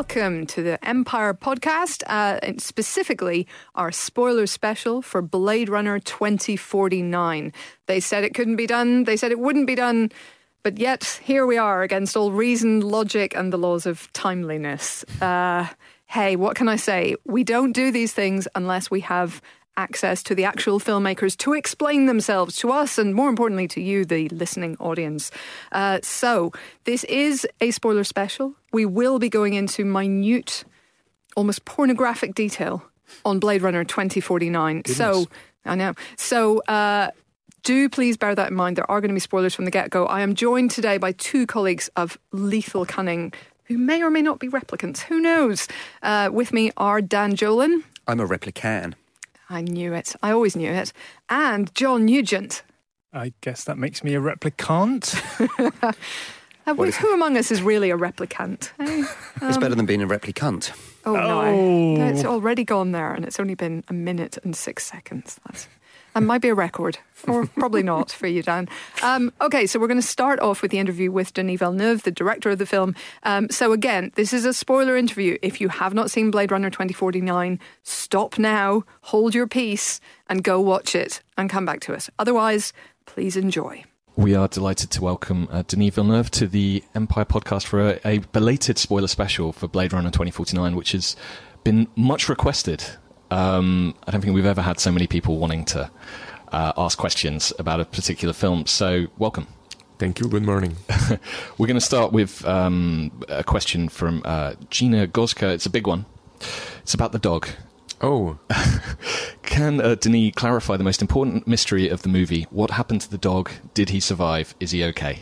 welcome to the Empire podcast, and specifically our spoiler special for Blade Runner 2049. They said it couldn't be done, they said it wouldn't be done, but yet here we are against all reason, logic and the laws of timeliness. Hey, what can I say? We don't do these things unless we have access to the actual filmmakers to explain themselves to us and, more importantly, to you, the listening audience. So this is a spoiler special. We will be going into minute, almost pornographic detail on Blade Runner 2049. Goodness. So, I know. So, do please bear that in mind. There are going to be spoilers from the get-go. I am joined today by two colleagues of lethal cunning who may or may not be replicants. Who knows? With me are Dan Jolin. I'm a replican. I knew it. I always knew it. And John Nugent. I guess that makes me a replicant. Who among us is really a replicant? Eh? It's better than being a replicant. Oh, no. It's already gone there, and it's only been 1 minute and 6 seconds. That might be a record, or probably not for you, Dan. Okay, so we're going to start off with the interview with Denis Villeneuve, the director of the film. So again, this is a spoiler interview. If you have not seen Blade Runner 2049, stop now, hold your peace, and go watch it, and come back to us. Otherwise, please enjoy. We are delighted to welcome Denis Villeneuve to the Empire podcast for a belated spoiler special for Blade Runner 2049, which has been much requested. I don't think we've ever had so many people wanting to ask questions about a particular film. So, welcome. Thank you. Good morning. We're going to start with a question from Gina Gozka. It's a big one. It's about the dog. Oh. Can Denis clarify the most important mystery of the movie? What happened to the dog? Did he survive? Is he okay?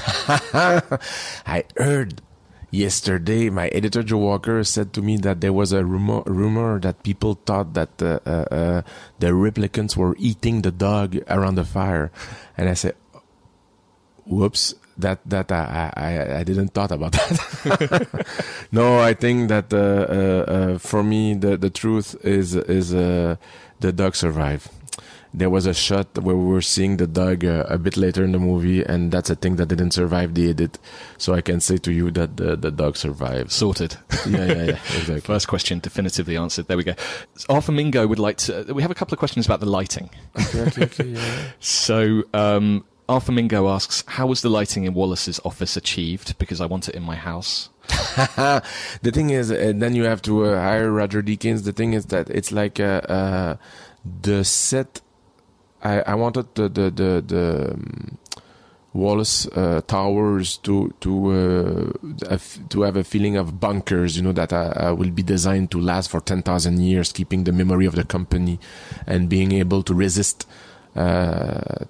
I heard yesterday, my editor Joe Walker said to me that there was a rumor that people thought that the replicants were eating the dog around the fire, and I said, "Whoops, that I didn't thought about that." No, I think that for me the truth is the dog survived. There was a shot where we were seeing the dog a bit later in the movie, and that's a thing that didn't survive the edit. So I can say to you that the dog survived. Sorted. Yeah, exactly. First question definitively answered. There we go. Arthur Mingo would like to... We have a couple of questions about the lighting. Okay, yeah. So Arthur Mingo asks, how was the lighting in Wallace's office achieved? Because I want it in my house. The thing is, then you have to hire Roger Deakins. The thing is that it's like the set... I wanted the Wallace towers to have a feeling of bunkers, that will be designed to last for 10,000 years, keeping the memory of the company and being able to resist to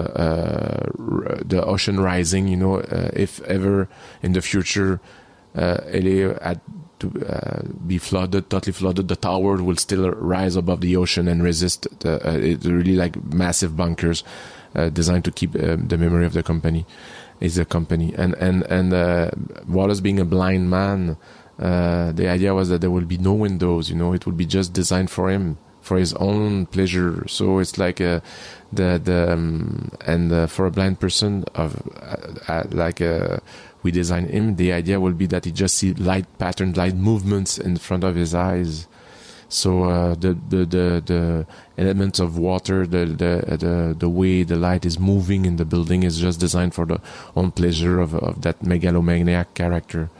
the ocean rising. If ever in the future LA had to be totally flooded, the tower will still rise above the ocean and resist it's really like massive bunkers designed to keep the memory of the company. And Wallace being a blind man, the idea was that there will be no windows, it would be just designed for him, for his own pleasure. So it's like for a blind person we design him, the idea will be that he just see light patterns, light movements in front of his eyes. So the elements of water, the way the light is moving in the building is just designed for the own pleasure of that megalomaniac character.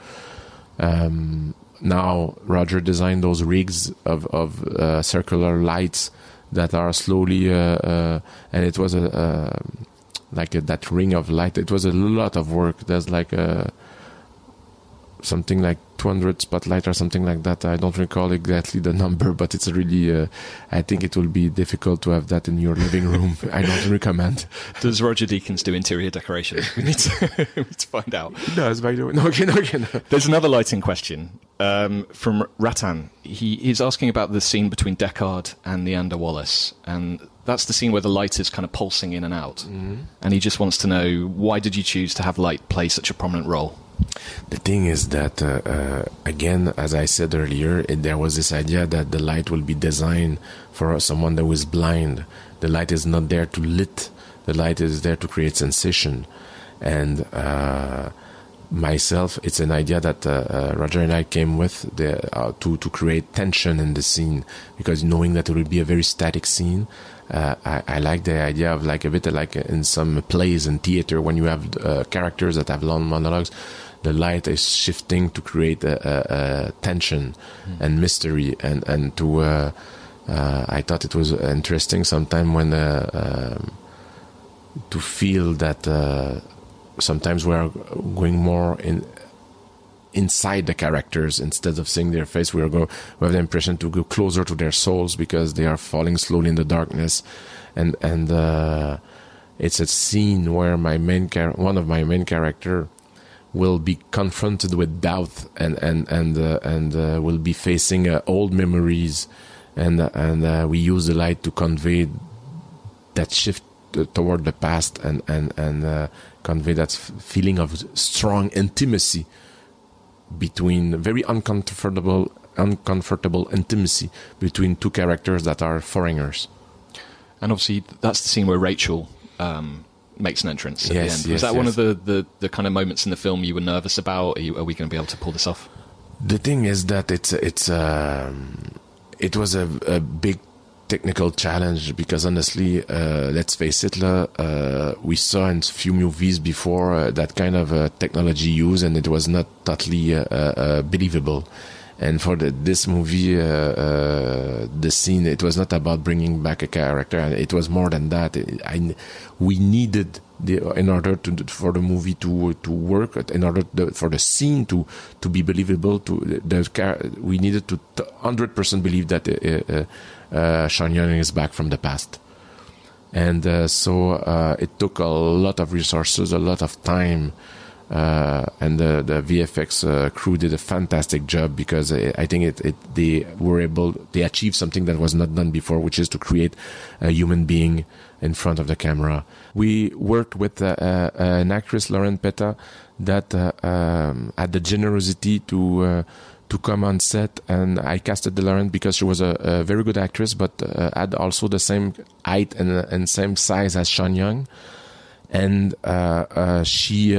Now Roger designed those rigs of circular lights that are slowly and it was that ring of light. It was a lot of work. There's something like 200 spotlight or something like that. I don't recall exactly the number, but it's really I think it will be difficult to have that in your living room. I don't recommend. Does Roger Deakins do interior decoration? We need to find out. He does, by the way. No. There's another lighting question from Ratan. He's asking about the scene between Deckard and Neander Wallace, and that's the scene where the light is kind of pulsing in and out. Mm-hmm. And he just wants to know, why did you choose to have light play such a prominent role? The thing is that, again, as I said earlier, there was this idea that the light will be designed for someone that was blind. The light is not there to lit. The light is there to create sensation. And myself, it's an idea that Roger and I came with to create tension in the scene, because knowing that it will be a very static scene, I like the idea of like a bit like in some plays and theater when you have characters that have long monologues, the light is shifting to create a tension and mystery, and to I thought it was interesting sometime when to feel that sometimes we are going more inside the characters instead of seeing their face. We have the impression to go closer to their souls because they are falling slowly in the darkness, and it's a scene where one of my main character will be confronted with doubt and will be facing old memories, and we use the light to convey that shift toward the past and convey that feeling of strong intimacy between very uncomfortable intimacy between two characters that are foreigners. And obviously that's the scene where Rachel makes an entrance at the end. Was that one of the kind of moments in the film you were nervous about? Are we going to be able to pull this off? The thing is that it was a big technical challenge, because honestly, let's face it, we saw in a few movies before that kind of technology used, and it was not totally believable. And for this movie, the scene, it was not about bringing back a character. It was more than that. We needed, in order for the movie to work, in order for the scene to be believable, we needed to 100% believe that Sean Young is back from the past. And so it took a lot of resources, a lot of time. And the VFX crew did a fantastic job, because I think they achieved something that was not done before, which is to create a human being in front of the camera. We worked with an actress, Lauren Petta, that had the generosity to come on set, and I casted Lauren because she was a very good actress, but had also the same height and same size as Sean Young. And she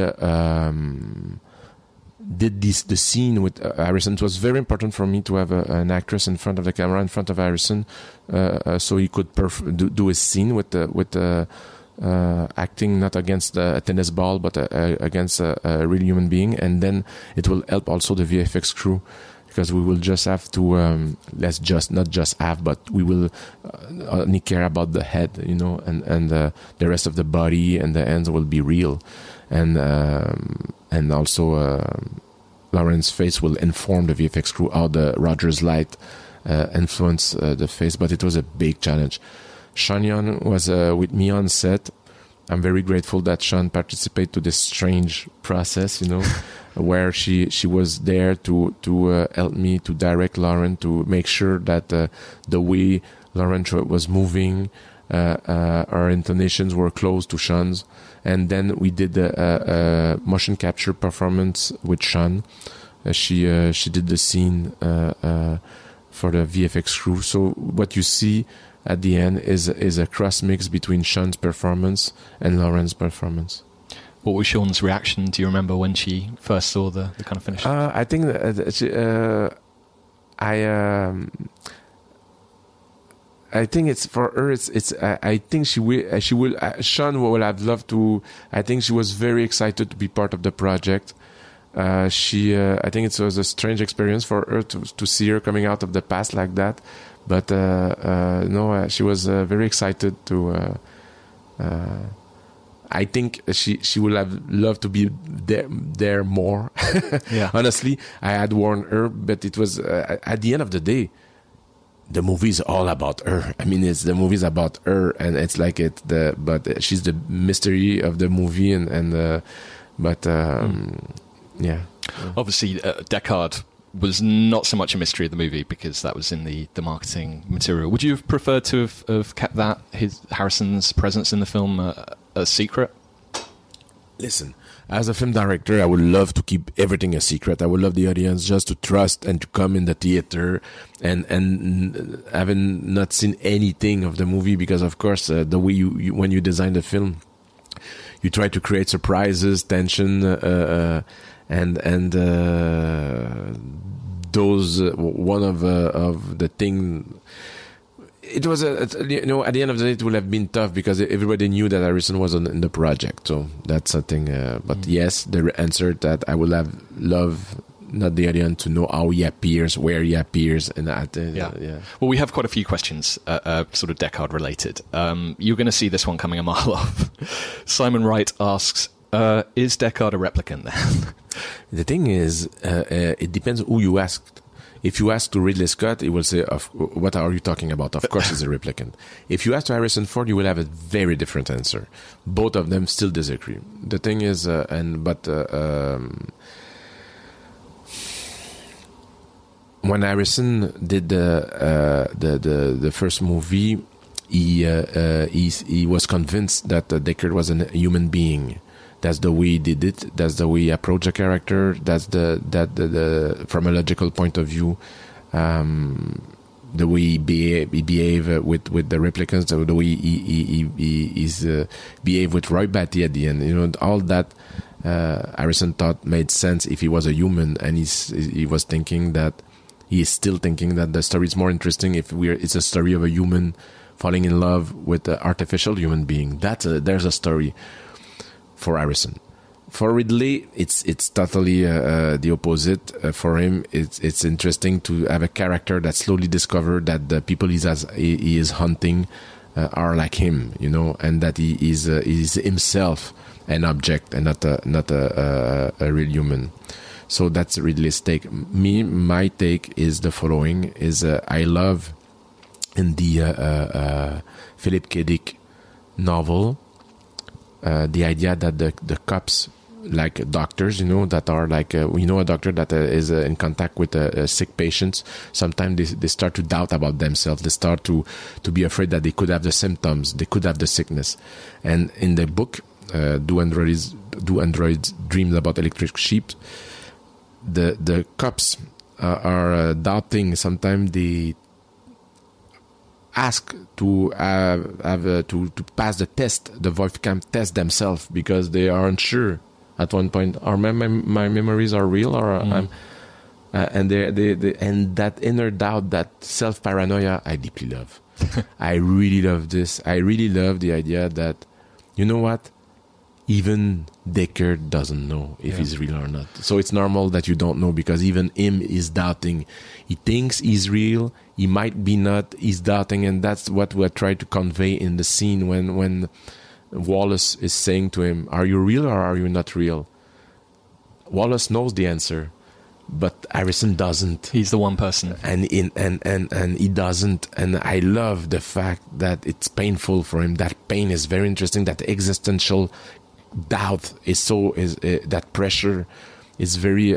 did the scene with Harrison. It was very important for me to have an actress in front of the camera, in front of Harrison, so he could do his scene with acting not against a tennis ball, but against a real human being. And then it will help also the VFX crew, because we will just have to but we will only care about the head, and the rest of the body and the ends will be real, and also Lauren's face will inform the VFX crew how the Rogers light influence the face. But it was a big challenge. Sean Young was with me on set. I'm very grateful that Sean participated to this strange process, where she was there to help me to direct Lauren, to make sure that the way Lauren was moving, our intonations were close to Sean's. And then we did a motion capture performance with Sean. She did the scene for the VFX crew. So what you see at the end is a cross mix between Sean's performance and Lauren's performance. What was Sean's reaction? Do you remember when she first saw the kind of finish? I think I think it's for her. I think she will. Sean will have loved to. I think she was very excited to be part of the project. I think it was a strange experience for her to see her coming out of the past like that. But no, she was very excited to. I think she would have loved to be there more. Yeah. Honestly, I had warned her, but it was at the end of the day, the movie is all about her. I mean, the movie is about her, and it's like but she's the mystery of the movie, yeah. Obviously, Deckard was not so much a mystery of the movie because that was in the marketing material. Would you have preferred to have kept that, Harrison's presence in the film, a secret? Listen, as a film director, I would love to keep everything a secret. I would love the audience just to trust and to come in the theater and having not seen anything of the movie, because of course the way you when you design the film, you try to create surprises, tension, and those one of the thing. It was at the end of the day, it would have been tough because everybody knew that Harrison was in the project. So that's a thing. But yes, the answer that I would have loved not the audience to know how he appears, where he appears, and that. Yeah. Well, we have quite a few questions, sort of Deckard related. You're going to see this one coming a mile off. Simon Wright asks, "Is Deckard a replicant?" Then the thing is, it depends who you ask. If you ask to Ridley Scott, he will say, "What are you talking about? Of course, he's a replicant." If you ask to Harrison Ford, you will have a very different answer. Both of them still disagree. The thing is, when Harrison did the first movie, he was convinced that Deckard was a human being. That's the way he did it. That's the way he approached the character. That's the from a logical point of view, the way he behave with the replicants, the way he behave with Roy Batty at the end. All that Harrison thought made sense if he was a human, and he was thinking that he is still thinking that the story is more interesting if it's a story of a human falling in love with an artificial human being. There's a story. For Harrison, for Ridley, it's totally the opposite. For him, it's interesting to have a character that slowly discovered that the people he is hunting are like him, and that he is himself an object and not a real human. So that's Ridley's take. My take is the following: is I love in the Philip K. Dick novel. The idea that the cops, like doctors, that are like, a doctor that is in contact with sick patients, sometimes they start to doubt about themselves. They start to be afraid that they could have the symptoms, they could have the sickness. And in the book, Do Androids Dream About Electric Sheep, the cops are doubting. Sometimes they ask to to pass the test, the Wolfram test themselves, because they are unsure at one point. Are my memories are real, or and they and that inner doubt, that self paranoia, I deeply love. I really love this. I really love the idea that, what, even Deckard doesn't know if he's real or not. So it's normal that you don't know, because even him is doubting. He thinks he's real. He might be not. He's doubting, and that's what we're trying to convey in the scene when Wallace is saying to him, "Are you real or are you not real?" Wallace knows the answer, but Harrison doesn't. He's the one person, and he doesn't. And I love the fact that it's painful for him. That pain is very interesting. That existential doubt is that pressure is very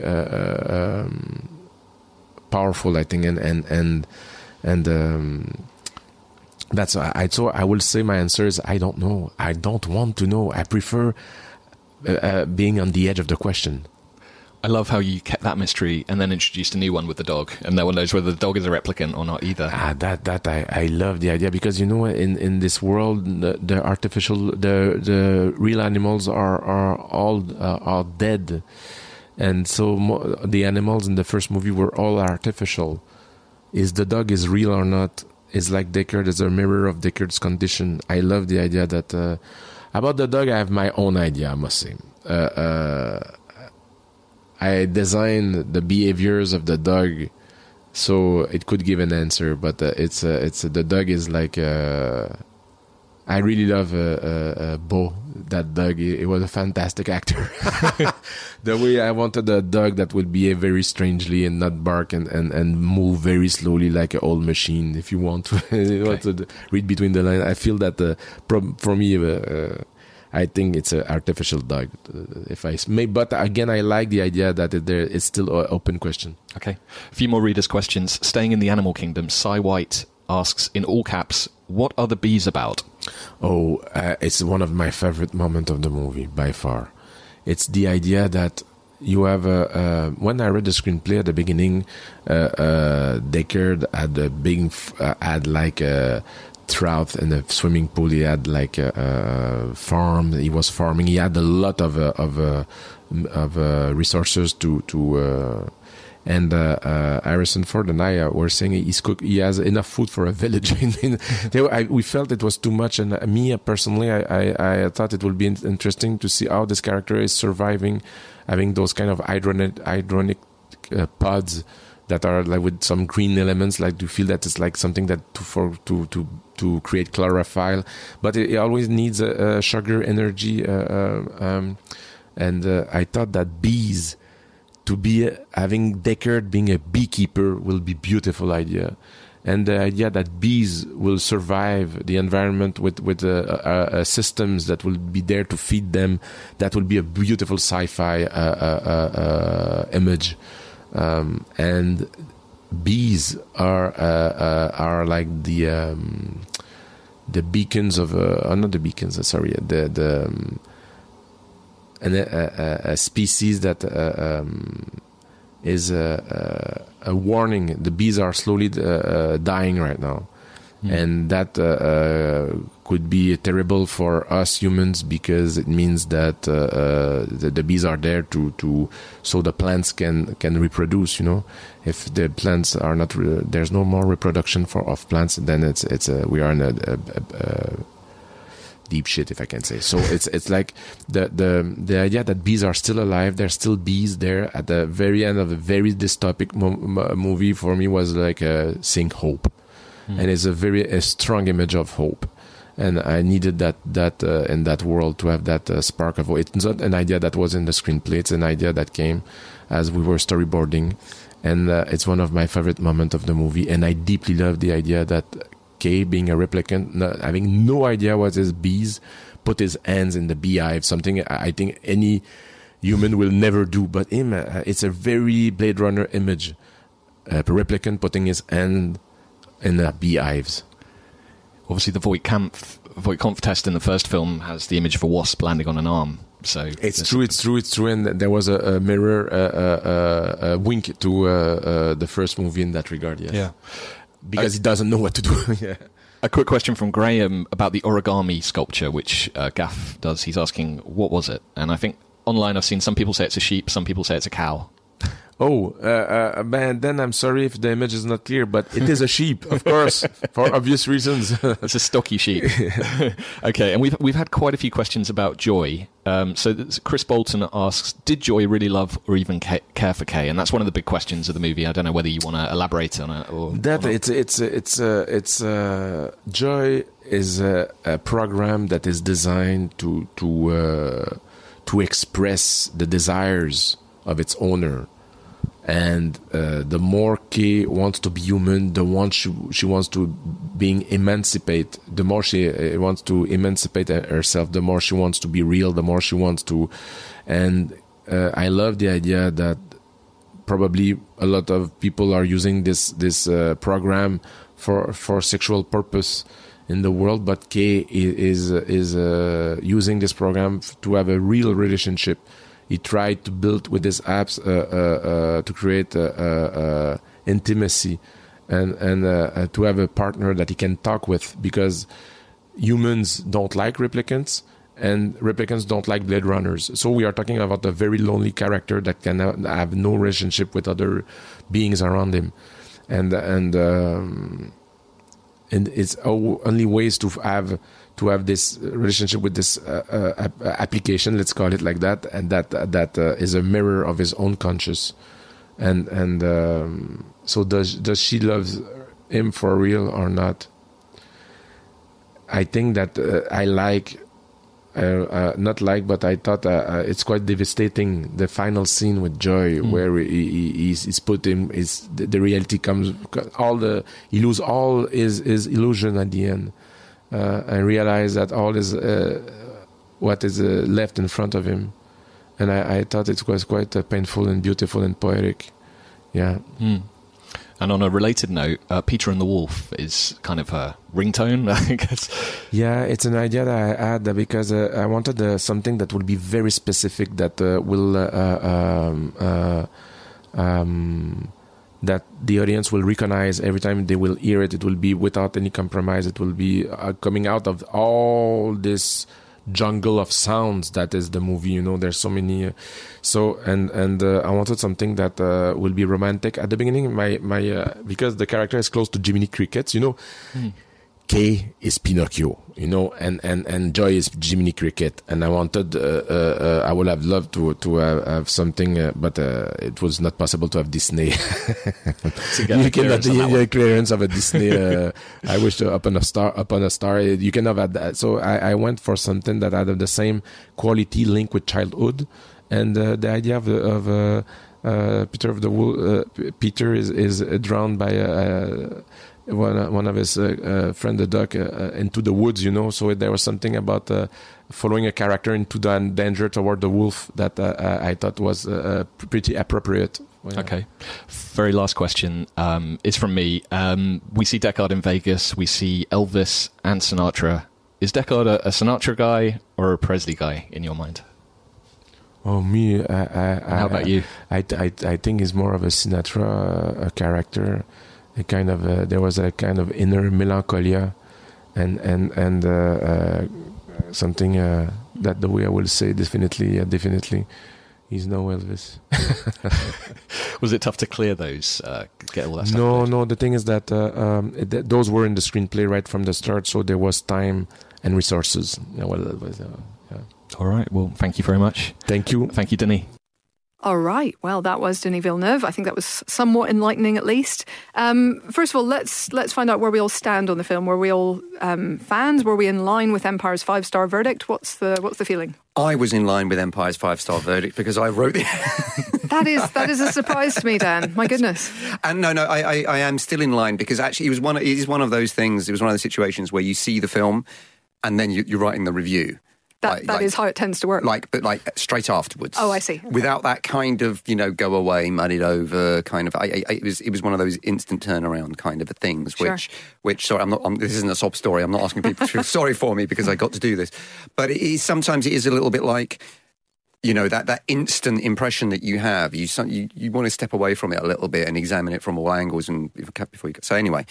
powerful, I think, and that's so I will say my answer is I don't know. I don't want to know. I prefer being on the edge of the question. I love how you kept that mystery and then introduced a new one with the dog, and no one knows whether the dog is a replicant or not either. I love the idea, because in this world the artificial, the real animals are all dead, and so the animals in the first movie were all artificial. Is the dog is real or not? Is like Deckard is a mirror of Deckard's condition. I love the idea that about the dog. I have my own idea, I must say. I designed the behaviors of the dog so it could give an answer, but it's the dog is like I really love Beau, that dog. He was a fantastic actor. The way I wanted a dog that would behave very strangely and not bark and move very slowly like an old machine. If you want to, to read between the lines, I feel that for me, I think it's an artificial dog. If I may, but again, I like the idea that it's still an open question. Okay, a few more readers' questions. Staying in the animal kingdom, Cy White asks in all caps, "What are the bees about?" Oh, it's one of my favorite moments of the movie by far. It's the idea that you have when I read the screenplay at the beginning, Deckard had like trout in a swimming pool. He had like a farm. He was farming. He had a lot of resources to and Harrison Ford and I were saying he has enough food for a village. We felt it was too much, and me personally, I thought it would be interesting to see how this character is surviving, having those kind of hydronic pods that are like with some green elements, like to feel that it's like something that to create chlorophyll, but it always needs a sugar energy, and I thought that bees, to be having Deckard being a beekeeper will be beautiful idea, and the idea that bees will survive the environment with systems that will be there to feed them, that will be a beautiful sci-fi image. And bees are like the beacons of not the beacons. Sorry, a species that is a warning. The bees are slowly dying right now, and that could be terrible for us humans, because it means that the bees are there so the plants can reproduce. If the plants are not there's no more reproduction of plants, then it's we are in a deep shit, if I can say. So it's like the idea that bees are still alive. There's still bees there at the very end of a very dystopic movie for me was like seeing hope, and it's a strong image of hope. And I needed that in that world to have that spark of hope. It's not an idea that was in the screenplay. It's an idea that came as we were storyboarding, and it's one of my favorite moments of the movie. And I deeply love the idea that Kay, being a replicant, having no idea what is bees, put his hands in the beehive, something I think any human will never do. But him, it's a very Blade Runner image. A replicant putting his hand in the beehives. Obviously, the Voight Kampf test in the first film has the image of a wasp landing on an arm. So it's true. And there was a mirror, a wink to the first movie in that regard. Yes. Yeah. Because he doesn't know what to do. Yeah. A quick question from Graham about the origami sculpture, which Gaff does. He's asking, what was it? And I think online I've seen some people say it's a sheep, some people say it's a cow. Oh, man, then I'm sorry if the image is not clear, but it is a sheep, of course, for obvious reasons. It's a stocky sheep. Okay, and we've had quite a few questions about Joy. So Chris Bolton asks, did Joy really love or even care for Kay? And that's one of the big questions of the movie. I don't know whether you want to elaborate on it or that. It's Joy is a program that is designed to express the desires of its owner. And the more Kay wants to be human, the more she wants to being emancipate. The more she wants to emancipate herself, the more she wants to be real. The more she wants to, and I love the idea that probably a lot of people are using this program for sexual purpose in the world, but Kay is using this program to have a real relationship. He tried to build with his apps to create intimacy and to have a partner that he can talk with, because humans don't like replicants and replicants don't like Blade Runners. So we are talking about a very lonely character that can have no relationship with other beings around him, and it's only ways to have this relationship with this application, let's call it like that, and that is a mirror of his own conscious, and so does she love him for real or not? I think that but I thought it's quite devastating, the final scene with Joy, where he's put him, the reality comes, he lose all his illusion at the end. And realize that all is what is left in front of him, and I thought it was quite painful and beautiful and poetic. Yeah. And on a related note, Peter and the Wolf is kind of her ringtone, I guess. Yeah, it's an idea that I had because I wanted something that would be very specific, that will that the audience will recognize every time they will hear it. It will be without any compromise. It will be coming out of all this jungle of sounds that is the movie. You know, there's so many. I wanted something that will be romantic at the beginning. My because the character is close to Jiminy Cricket. You know. Kay is Pinocchio, you know, and Joy is Jiminy Cricket, and I wanted, I would have loved to have something, but it was not possible to have Disney. You cannot the clearance of a Disney. I wish to upon a star. You can have had that. So I went for something that had the same quality link with childhood, and the idea of Peter of the Wool. Peter is drowned by one of his friend the duck into the woods, you know. So there was something about following a character into the danger toward the wolf that I thought was pretty appropriate. Yeah. Okay. Very last question is from me. We see Deckard in Vegas. We see Elvis and Sinatra. Is Deckard a Sinatra guy or a Presley guy in your mind? Oh, me. How about you? I think he's more of a Sinatra character. A kind of there was a kind of inner melancholia, and something that the way I will say definitely he's no Elvis. Was it tough to clear those? Get all that stuff? No. The thing is that those were in the screenplay right from the start, so there was time and resources. Yeah. All right. Well, thank you very much. Thank you, Denis. All right. Well, that was Denis Villeneuve. I think that was somewhat enlightening, at least. First of all, let's find out where we all stand on the film. Were we all fans? Were we in line with Empire's 5-star verdict? What's the feeling? I was in line with Empire's 5-star verdict because I wrote the... That is a surprise to me, Dan. My goodness. And no, I am still in line because actually it is one of those things. It was one of those situations where you see the film and then you're writing the review. That is how it tends to work. But straight afterwards. Oh, I see. Okay. Without that kind of, go away, muddied over kind of. It was one of those instant turnaround kind of things. Sure. Which sorry, this isn't a sob story. I'm not asking people to feel sorry for me because I got to do this. But sometimes it is a little bit like, that instant impression that you have. You want to step away from it a little bit and examine it from all angles and before you. So anyway,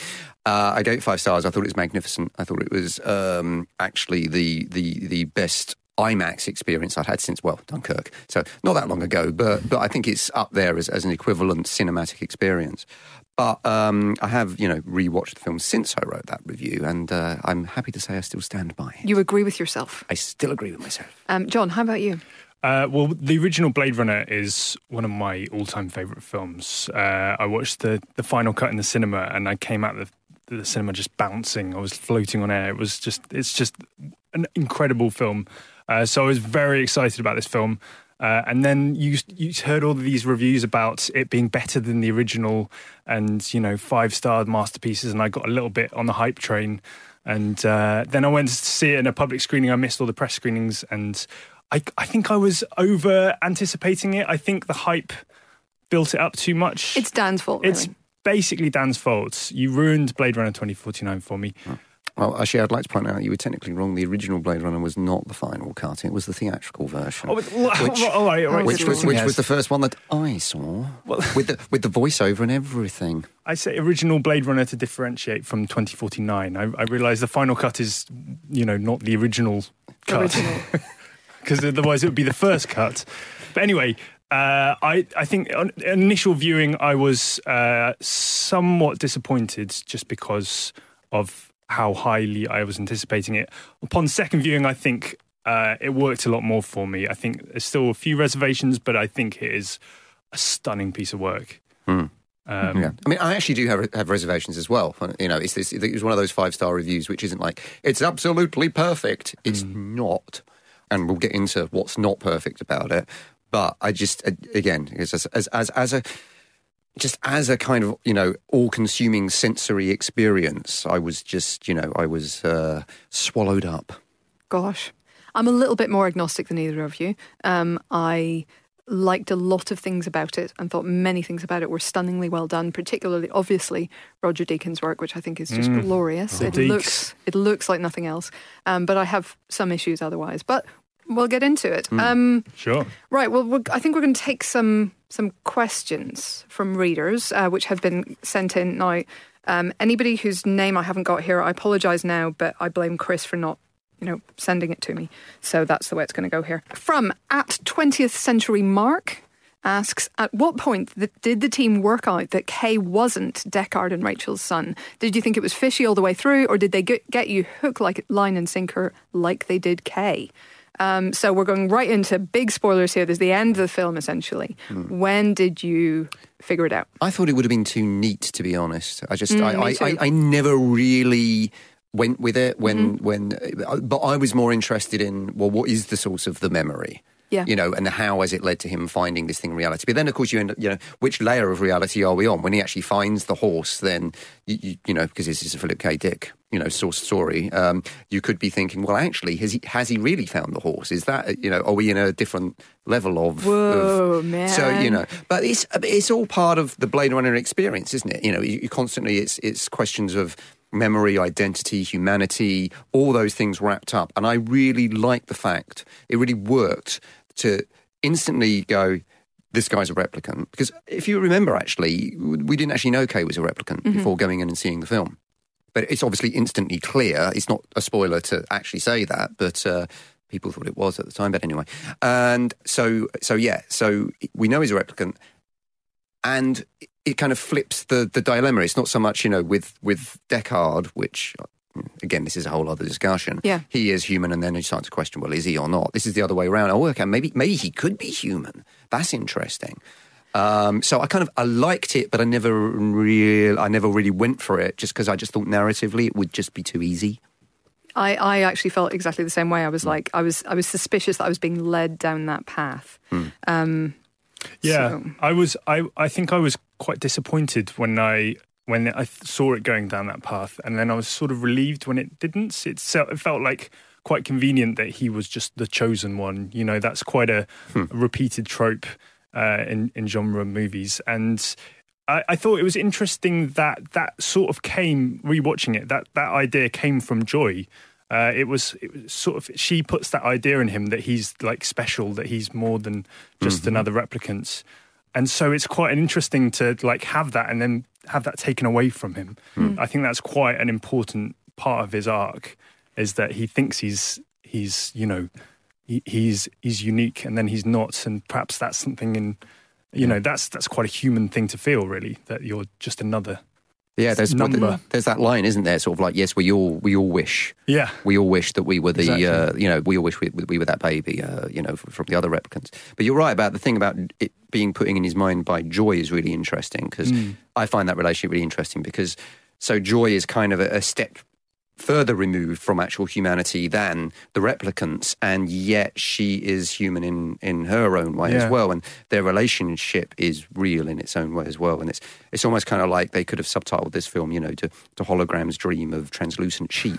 I gave it 5 stars. I thought it was magnificent. I thought it was actually the best IMAX experience I'd had since Dunkirk. So not that long ago, but I think it's up there as an equivalent cinematic experience. But I have rewatched the film since I wrote that review, and I'm happy to say I still stand by it. You agree with yourself? I still agree with myself. John, how about you? Well, the original Blade Runner is one of my all-time favourite films. I watched the final cut in the cinema, and I came out of the cinema just bouncing. I was floating on air. It's just an incredible film. So I was very excited about this film. And then you heard all of these reviews about it being better than the original, and 5-star masterpieces. And I got a little bit on the hype train. And then I went to see it in a public screening. I missed all the press screenings, and I think I was over anticipating it. I think the hype built it up too much. It's Dan's fault, really. It's basically Dan's fault. You ruined Blade Runner 2049 for me. Well, actually, I'd like to point out you were technically wrong. The original Blade Runner was not the final cut. It was the theatrical version. Which was the first one that I saw, with the voiceover and everything. I say original Blade Runner to differentiate from 2049. I realise the final cut is, not the original cut. Because otherwise it would be the first cut. But anyway, I think on initial viewing I was somewhat disappointed just because of how highly I was anticipating it. Upon second viewing, I think it worked a lot more for me. I think there's still a few reservations, but I think it is a stunning piece of work. Yeah. I mean, I actually do have reservations as well. It was one of those 5-star reviews which isn't like, it's absolutely perfect. It's not. And we'll get into what's not perfect about it. But I just, again, as a kind of, all-consuming sensory experience, I was just, I was swallowed up. Gosh. I'm a little bit more agnostic than either of you. I liked a lot of things about it and thought many things about it were stunningly well done, particularly, obviously, Roger Deakins' work, which I think is just glorious. It looks like nothing else. But I have some issues otherwise. But we'll get into it. Sure. Right. Well, I think we're going to take some questions from readers, which have been sent in now. Anybody whose name I haven't got here, I apologise now, but I blame Chris for not, sending it to me. So that's the way it's going to go here. From @20th-century-Mark asks, at what point did the team work out that Kay wasn't Deckard and Rachel's son? Did you think it was fishy all the way through, or did they get you hook, like line and sinker, like they did Kay? So we're going right into big spoilers here. There's the end of the film, essentially. When did you figure it out? I thought it would have been too neat, to be honest. I never really went with it but I was more interested in, well, what is the source of the memory? Yeah. And how has it led to him finding this thing in reality? But then, of course, you end up, which layer of reality are we on? When he actually finds the horse, then, because this is a Philip K. Dick, source story, you could be thinking, well, actually, has he really found the horse? Is that, are we in a different level of... Whoa, man. So, but it's all part of the Blade Runner experience, isn't it? You constantly, it's questions of memory, identity, humanity, all those things wrapped up. And I really like the fact it really worked to instantly go, this guy's a replicant. Because if you remember, actually, we didn't actually know Kay was a replicant before going in and seeing the film. But it's obviously instantly clear. It's not a spoiler to actually say that, but people thought it was at the time. But anyway. And so we know he's a replicant. And it kind of flips the dilemma. It's not so much, with Deckard, which... Again, this is a whole other discussion. Yeah. He is human, and then you start to question, well, is he or not? This is the other way around. Oh, okay, maybe he could be human. That's interesting. So I liked it, but I never really went for it, just because I just thought narratively it would just be too easy. I actually felt exactly the same way. I was like, I was suspicious that I was being led down that path. I think I was quite disappointed when I saw it going down that path, and then I was sort of relieved when it didn't. It felt like quite convenient that he was just the chosen one. That's quite a repeated trope in genre movies. And I thought it was interesting that sort of came, rewatching it, that idea came from Joy. It was sort of, she puts that idea in him that he's like special, that he's more than just another replicant. And so it's quite interesting to like have that and then have that taken away from him. I think that's quite an important part of his arc, is that he thinks he's unique, and then he's not, and perhaps that's something that's quite a human thing to feel, really, that you're just another. Yeah, there's that line, isn't there? Sort of like, yes, we all wish. Yeah, we all wish that we were the, exactly. We all wish we were that baby, from the other replicants. But you're right about the thing about it being put in his mind by Joy is really interesting, because I find that relationship really interesting, because so Joy is kind of a step further removed from actual humanity than the replicants, and yet she is human in her own way as well, and their relationship is real in its own way as well. And it's almost kind of like they could have subtitled this film, to Hologram's dream of translucent sheep.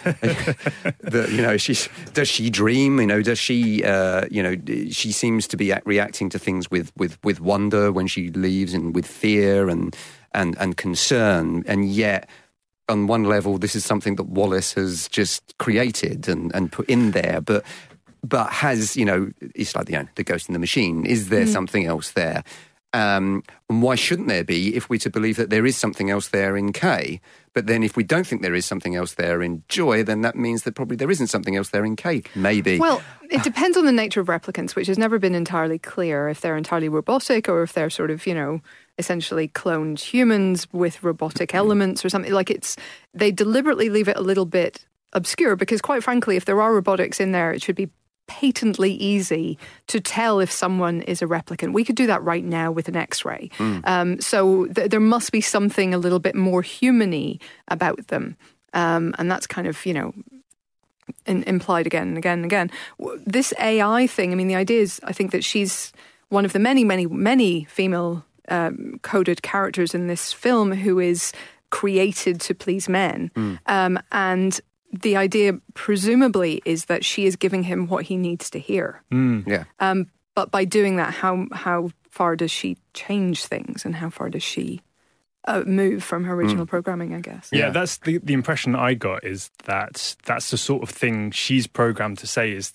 Does she dream? Does she? She seems to be reacting to things with wonder when she leaves, and with fear and concern, and yet, on one level, this is something that Wallace has just created and put in there, but has, it's like the ghost in the machine. Is there something else there? And why shouldn't there be, if we're to believe that there is something else there in Kay? But then if we don't think there is something else there in Joy, then that means that probably there isn't something else there in Kay, maybe. Well, it depends on the nature of replicants, which has never been entirely clear, if they're entirely robotic or if they're sort of, essentially cloned humans with robotic elements or something. Like, they deliberately leave it a little bit obscure, because quite frankly, if there are robotics in there, it should be patently easy to tell if someone is a replicant. We could do that right now with an X-ray. So there must be something a little bit more human-y about them. And that's kind of, implied again and again and again. This AI thing, the idea is, I think that she's one of the many, many, many female coded characters in this film who is created to please men. And the idea, presumably, is that she is giving him what he needs to hear. But by doing that, how far does she change things, and how far does she move from her original programming, I guess? Yeah, that's the impression I got, is that that's the sort of thing she's programmed to say, is to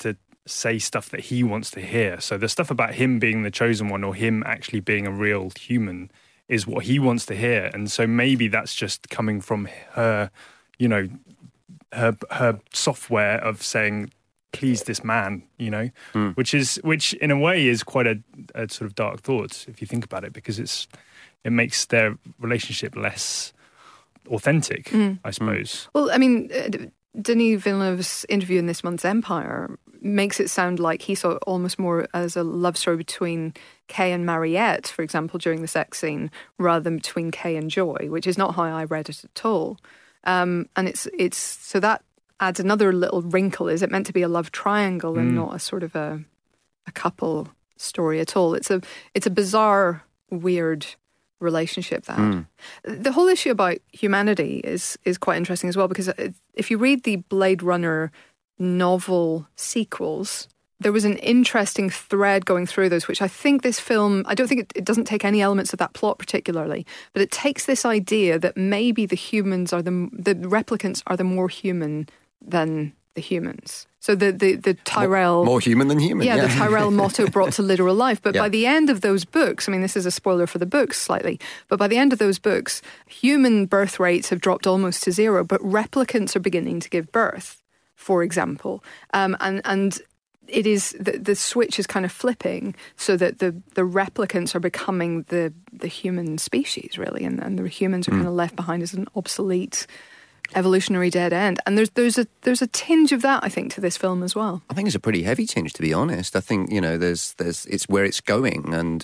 say stuff that he wants to hear. So the stuff about him being the chosen one or him actually being a real human is what he wants to hear. And so maybe that's just coming from her, you know, her software of saying, please this man, you know, which in a way is quite a sort of dark thought if you think about it, because it makes their relationship less authentic, I suppose. Well, I mean, Denis Villeneuve's interview in this month's Empire makes it sound like he saw it almost more as a love story between Kay and Mariette, for example, during the sex scene, rather than between Kay and Joy, which is not how I read it at all. And it's so that adds another little wrinkle. Is it meant to be a love triangle and not a sort of a couple story at all? It's a bizarre, weird relationship that. The whole issue about humanity is quite interesting as well, because if you read the Blade Runner novel sequels, there was an interesting thread going through those, which I think this film, I don't think it doesn't take any elements of that plot particularly, but it takes this idea that maybe the replicants are the more human than the humans. So the Tyrell... More human than human, yeah. The Tyrell motto brought to literal life. But Yeah. by the end of those books, I mean, this is a spoiler for the books slightly, but by the end of those books, human birth rates have dropped almost to zero, but replicants are beginning to give birth, for example. And it is the switch is kind of flipping so that the replicants are becoming the human species, really, and the humans are kind of left behind as an obsolete evolutionary dead end. And there's a tinge of that, I think, to this film as well. I think it's a pretty heavy tinge, to be honest. I think, you know, there's it's where it's going, and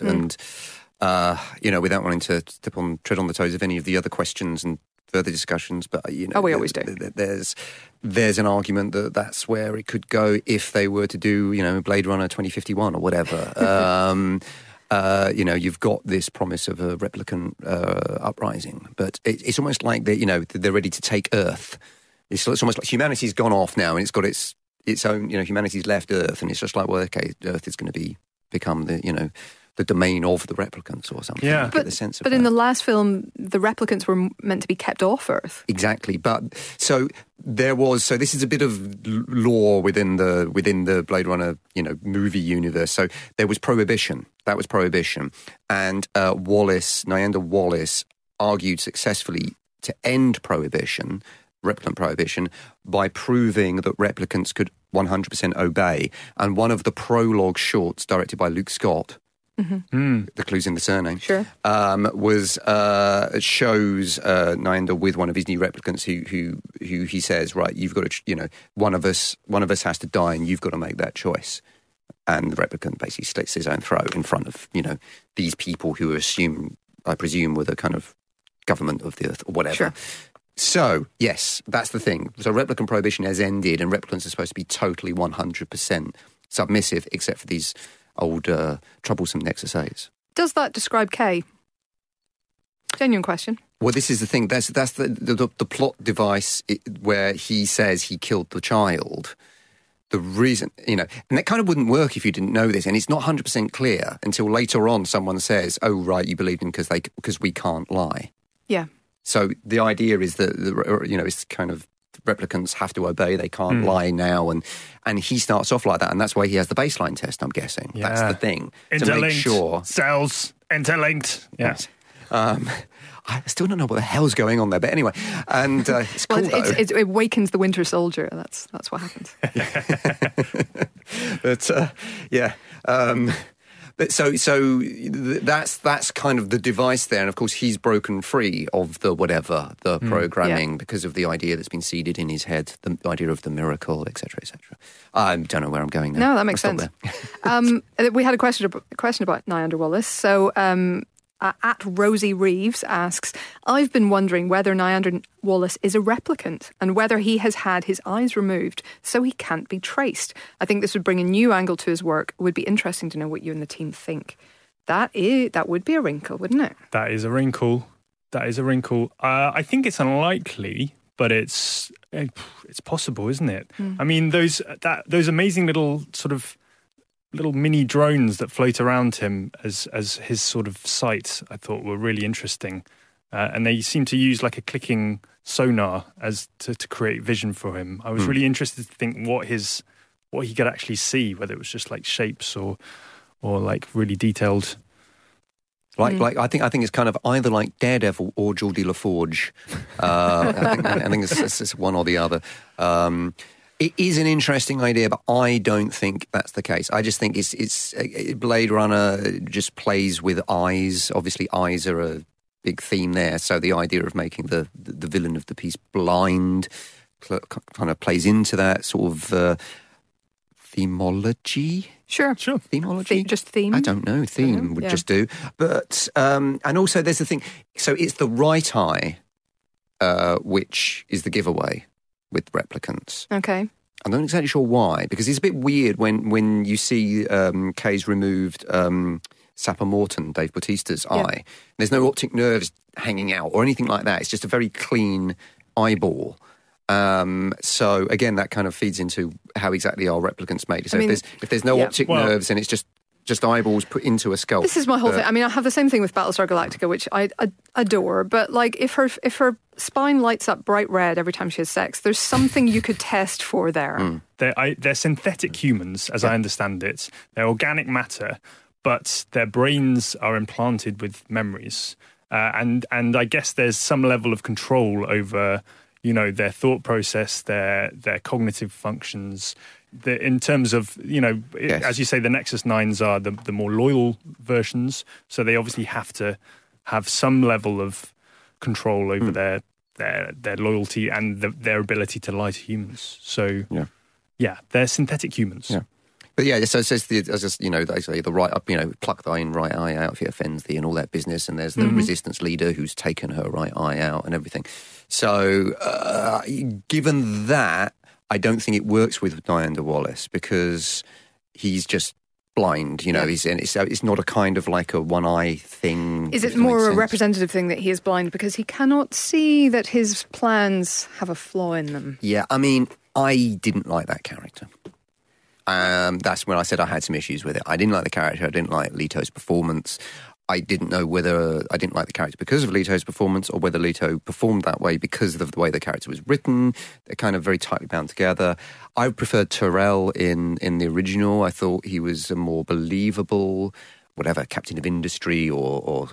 you know, without wanting to tread on the toes of any of the other questions and further discussions, but you know, we always do. There's an argument that that's where it could go if they were to do, you know, Blade Runner 2051 or whatever. You know, you've got this promise of a replicant uprising, but it's almost like they're ready to take Earth. It's almost like humanity's gone off now, and it's got its own. You know, humanity's left Earth, and it's just like, well, okay, Earth is going to become the domain of the replicants or something. Yeah. You get the sense of But that. in the last film, the replicants were meant to be kept off Earth. Exactly, but so this is a bit of lore within the Blade Runner, you know, movie universe. So there was prohibition. That was prohibition, and Nyanda Wallace argued successfully to end prohibition, replicant prohibition, by proving that replicants could 100% obey. And one of the prologue shorts, directed by Luke Scott, the clues in the surname, Sure. shows Nyanda with one of his new replicants who he says, right, you've got to, you know, one of us has to die, and you've got to make that choice. And the replicant basically slits his own throat in front of, you know, these people who I presume, were the kind of government of the Earth or whatever. Sure. So, yes, that's the thing. So replicant prohibition has ended, and replicants are supposed to be totally 100% submissive, except for these old troublesome Nexus 8s. Does that describe Kay? Genuine question. Well, this is the thing. That's the plot device where he says he killed the child. The reason, you know, and that kind of wouldn't work if you didn't know this, and it's not 100% clear until later on someone says, oh, right, you believed him because we can't lie. Yeah. So the idea is that, you know, it's kind of replicants have to obey, they can't lie now, and he starts off like that, and that's why he has the baseline test, I'm guessing. Yeah. That's the thing. Interlinked, to make sure. cells, interlinked. Yes. I still don't know what the hell's going on there, but anyway, and it's cool, it awakens the Winter Soldier. That's what happens. But yeah. But so that's kind of the device there, and of course he's broken free of the programming because of the idea that's been seeded in his head, the idea of the miracle, etc., etc. I don't know where I'm going now. No, that makes sense. We had a question about Nyanda Wallace. So at Rosie Reeves asks, I've been wondering whether Nyanda Wallace is a replicant and whether he has had his eyes removed so he can't be traced. I think this would bring a new angle to his work. It would be interesting to know what you and the team think. That would be a wrinkle, wouldn't it? That is a wrinkle. I think it's unlikely, but it's possible, isn't it? I mean, those amazing little sort of little mini drones that float around him as his sort of sight, I thought were really interesting. And they seem to use like a clicking sonar as to create vision for him. I was really interested to think what his what he could actually see, whether it was just like shapes or like really detailed. Like I think it's kind of either like Daredevil or Geordie LaForge. I think it's one or the other. It is an interesting idea, but I don't think that's the case. I just think it's Blade Runner just plays with eyes. Obviously, eyes are a big theme there. So the idea of making the villain of the piece blind kind of plays into that sort of themology. Sure. Themology? Just theme? I don't know. Theme would just do. But, and also there's the thing. So it's the right eye, which is the giveaway with replicants. Okay. I'm not exactly sure why, because it's a bit weird when you see Kay's removed Sapper Morton, Dave Bautista's eye. There's no optic nerves hanging out or anything like that. It's just a very clean eyeball. So again, that kind of feeds into how exactly are replicants made. So if there's no optic nerves and it's just eyeballs put into a skull. This is my whole thing. I mean, I have the same thing with Battlestar Galactica, which I adore. But like, if her spine lights up bright red every time she has sex, there's something you could test for there. They're synthetic humans, as I understand it. They're organic matter, but their brains are implanted with memories, and I guess there's some level of control over, you know, their thought process, their cognitive functions. In terms of, you know, as you say, the Nexus 9s are the more loyal versions, so they obviously have to have some level of control over their loyalty and their ability to lie to humans. So, they're synthetic humans. Yeah. But yeah, so it says they say the right up, pluck thine right eye out if it offends thee and all that business. And there's the resistance leader who's taken her right eye out and everything. So given that, I don't think it works with Niander Wallace because he's just blind, it's not a kind of like a one eye thing. Is it more a representative thing that he is blind because he cannot see that his plans have a flaw in them? Yeah, I mean, I didn't like that character. That's when I said I had some issues with it. I didn't like the character. I didn't like Leto's performance. I didn't know whether I didn't like the character because of Leto's performance or whether Leto performed that way because of the way the character was written. They're kind of very tightly bound together. I preferred Tyrell in the original. I thought he was a more believable, whatever, captain of industry or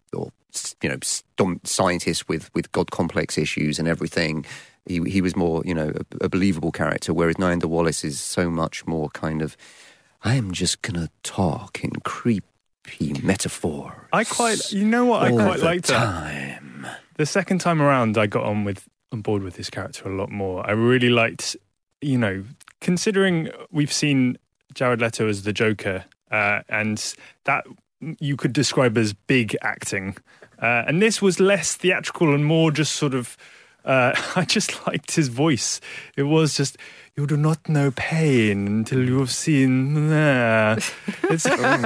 scientist with God complex issues and everything. He was more, a believable character, whereas Niander Wallace is so much more kind of, I am just going to talk in creepy metaphors. I quite liked that. The second time around, I got on board with this character a lot more. I really liked, considering we've seen Jared Leto as the Joker, and that you could describe as big acting, and this was less theatrical and more just sort of. I just liked his voice. It was just, you do not know pain until you have seen. It's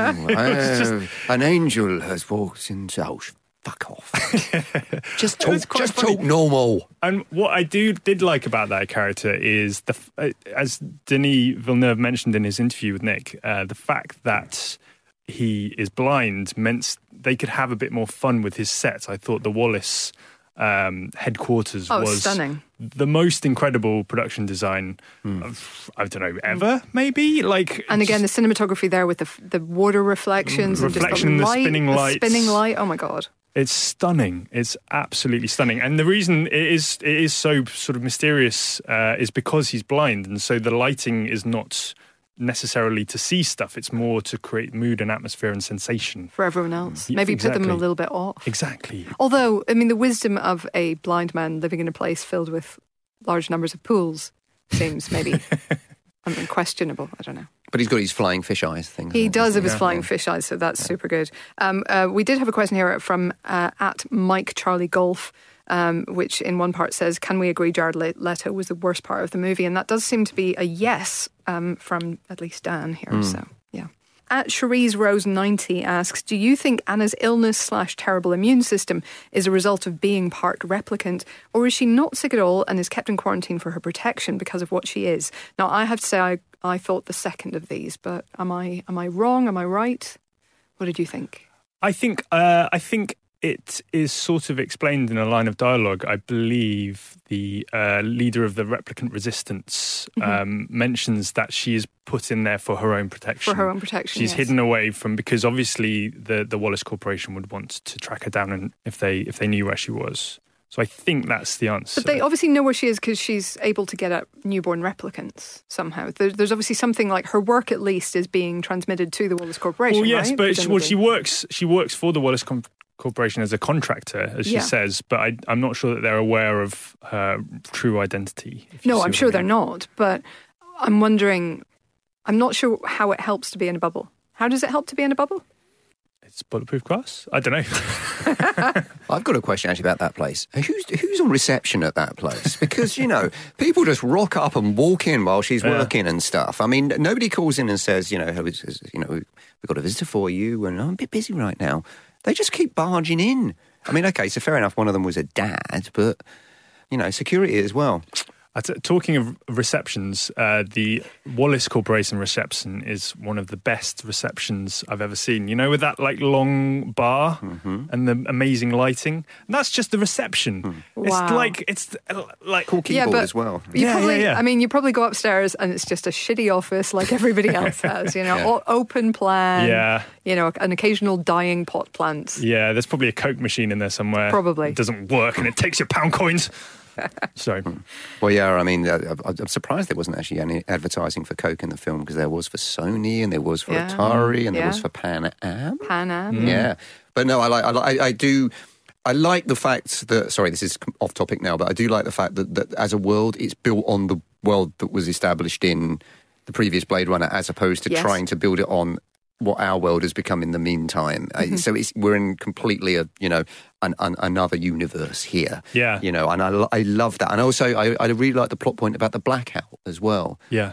an angel has walked into. Oh, fuck off! just talk normal. And what I did like about that character is as Denis Villeneuve mentioned in his interview with Nick, the fact that he is blind meant they could have a bit more fun with his sets. I thought the Wallace headquarters was stunning. The most incredible production design of, I don't know, ever, maybe? And again, the cinematography there with the water reflections and just the light, spinning lights. Spinning light, oh my God. It's stunning. It's absolutely stunning. And the reason it is so sort of mysterious is because he's blind, and so the lighting is not necessarily to see stuff. It's more to create mood and atmosphere and sensation for everyone else. Maybe put them a little bit off. Exactly. Although, I mean, the wisdom of a blind man living in a place filled with large numbers of pools seems maybe questionable. I don't know. But he's got his flying fish eyes thing. He does have his flying fish eyes, so that's super good. We did have a question here from at Mike Charlie Golf, which in one part says, can we agree Jared Leto was the worst part of the movie? And that does seem to be a yes from at least Dan here. So, yeah. At Cherise Rose 90 asks, do you think Anna's illness/terrible immune system is a result of being part replicant, or is she not sick at all and is kept in quarantine for her protection because of what she is? Now, I have to say I thought the second of these, but am I wrong? Am I right? What did you think? I think it is sort of explained in a line of dialogue. I believe the leader of the replicant resistance mentions that she is put in there for her own protection. For her own protection, She's yes. hidden away from, because obviously the Wallace Corporation would want to track her down, and if they knew where she was. So I think that's the answer. But they obviously know where she is because she's able to get at newborn replicants somehow. There's obviously something like her work, at least, is being transmitted to the Wallace Corporation. Well, yes, right? but Presumably. she works for the Wallace Corporation as a contractor, as she says. But I'm not sure that they're aware of her true identity. No, I'm sure they're not. But I'm wondering, I'm not sure how it helps to be in a bubble. How does it help to be in a bubble? It's bulletproof glass? I don't know. I've got a question actually about that place. Who's on reception at that place? Because, people just rock up and walk in while she's working and stuff. I mean, nobody calls in and says, we've got a visitor for you and I'm a bit busy right now. They just keep barging in. I mean, okay, so fair enough, one of them was a dad, but, security as well. Talking of receptions, the Wallace Corporation reception is one of the best receptions I've ever seen. With that long bar and the amazing lighting. And that's just the reception. Wow. It's like Cool keyboard as well. I mean, you probably go upstairs and it's just a shitty office like everybody else has. Open plan. An occasional dying pot plant. Yeah, there's probably a Coke machine in there somewhere. Probably. It doesn't work and it takes your pound coins. So, well, yeah, I mean, I'm surprised there wasn't actually any advertising for Coke in the film, because there was for Sony and there was for Atari and there was for Pan Am. Pan Am. Yeah. But no, I like the fact that, sorry, this is off topic now, but I do like the fact that as a world, it's built on the world that was established in the previous Blade Runner, as opposed to trying to build it on what our world has become in the meantime. So we're in completely another universe here. Yeah. And I love that. And also, I really like the plot point about the blackout as well. Yeah.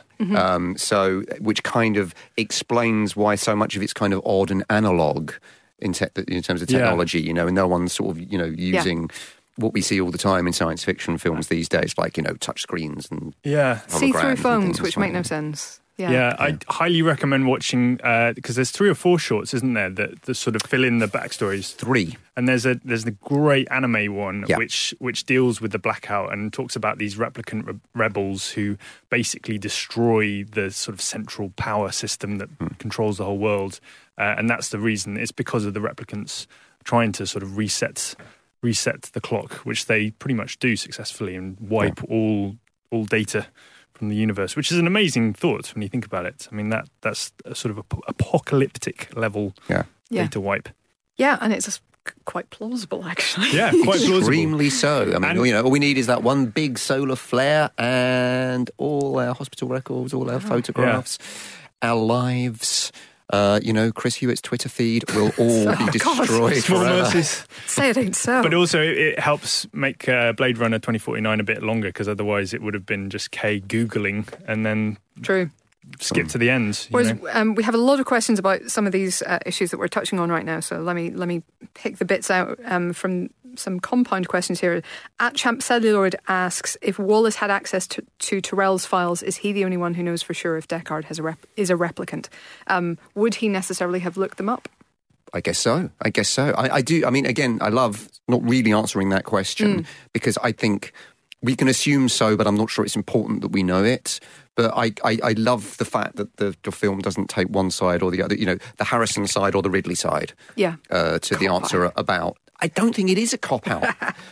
So, which kind of explains why so much of it's kind of odd and analog in terms of technology, and no one's sort of, using what we see all the time in science fiction films these days, like, touch screens and see-through holograms phones, which make no sense. Yeah, I highly recommend watching, because there's 3 or 4 shorts, isn't there, that sort of fill in the backstories. 3. And there's the great anime one, which deals with the blackout and talks about these replicant rebels who basically destroy the sort of central power system that controls the whole world. And that's the reason. It's because of the replicants trying to sort of reset the clock, which they pretty much do successfully, and wipe all data from the universe, which is an amazing thought when you think about it. I mean, that's a sort of apocalyptic level data wipe. Yeah, and it's quite plausible, actually. Yeah, quite plausible. Extremely so. I mean, all we need is that one big solar flare and all our hospital records, all our photographs, our lives. Chris Hewitt's Twitter feed will all be destroyed forever. Say it ain't so. But also, it helps make Blade Runner 2049 a bit longer, because otherwise it would have been just Kay Googling and then skip to the end. Whereas we have a lot of questions about some of these issues that we're touching on right now. So let me pick the bits out from some compound questions here. At Champ Celluloid asks, if Wallace had access to Tyrell's files, is he the only one who knows for sure if Deckard is a replicant? Would he necessarily have looked them up? I guess so. I do. I mean, again, I love not really answering that question because I think we can assume so, but I'm not sure it's important that we know it. But I love the fact that the film doesn't take one side or the other, the Harrison side or the Ridley side to the answer about. I don't think it is a cop-out.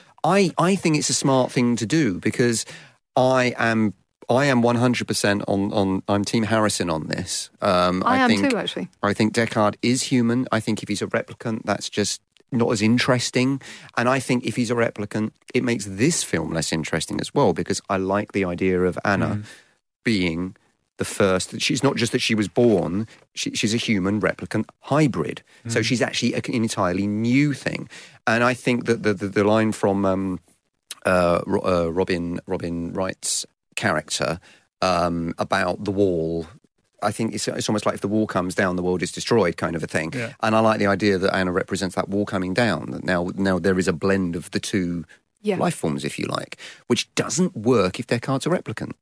I think it's a smart thing to do, because I am 100% on I'm Team Harrison on this. I am too, actually. I think Deckard is human. I think if he's a replicant, that's just not as interesting. And I think if he's a replicant, it makes this film less interesting as well, because I like the idea of Anna being the first. She's not just that she was born, she's a human replicant hybrid. So she's actually an entirely new thing. And I think that the line from Robin Wright's character about the wall, I think it's almost like if the wall comes down, the world is destroyed, kind of a thing. Yeah. And I like the idea that Anna represents that wall coming down. Now there is a blend of the two life forms, if you like, which doesn't work if Deckard's a replicant.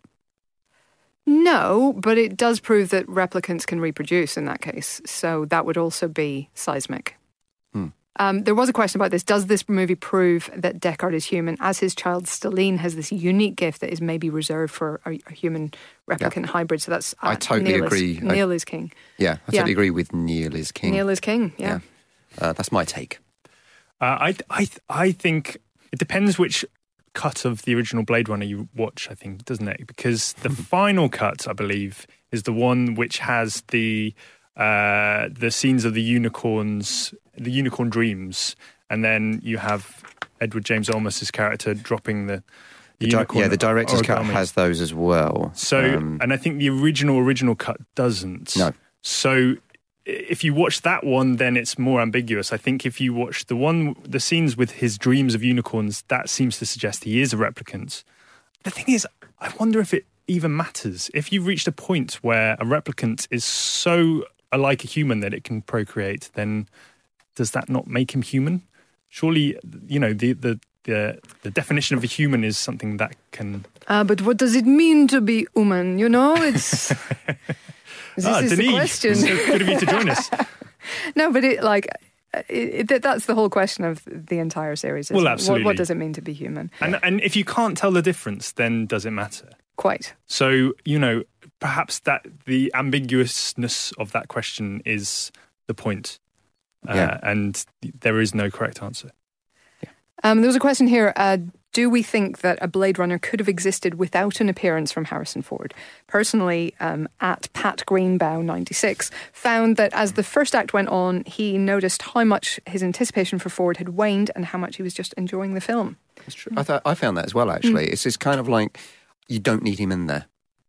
No, but it does prove that replicants can reproduce in that case. So that would also be seismic. There was a question about this. Does this movie prove that Deckard is human, as his child Stelline has this unique gift that is maybe reserved for a human replicant hybrid? So that's I totally agree. Neil is king. Yeah, I totally agree with Neil is king. Neil is king. Yeah. That's my take. I think it depends which cut of the original Blade Runner you watch, I think, doesn't it? Because the final cut, I believe, is the one which has the scenes of the unicorn dreams, and then you have Edward James Olmos's character dropping the unicorn. Yeah, the director's cut origami. has those as well. So, and I think the original cut doesn't. No. So, if you watch that one, then it's more ambiguous. I think if you watch the scenes with his dreams of unicorns, that seems to suggest he is a replicant. The thing is, I wonder if it even matters. If you've reached a point where a replicant is so like a human that it can procreate, then does that not make him human? Surely, the definition of a human is something that can... But what does it mean to be human? It's... This is the question. So good of you to join us. No, but that's the whole question of the entire series. Well, absolutely. What does it mean to be human? And if you can't tell the difference, then does it matter? Quite. So, perhaps that the ambiguousness of that question is the point. And there is no correct answer. There was a question here. Do we think that a Blade Runner could have existed without an appearance from Harrison Ford? Personally, at Pat Greenbow 96, found that as the first act went on, he noticed how much his anticipation for Ford had waned and how much he was just enjoying the film. That's true. I found that as well, actually. It's just kind of like, you don't need him in there.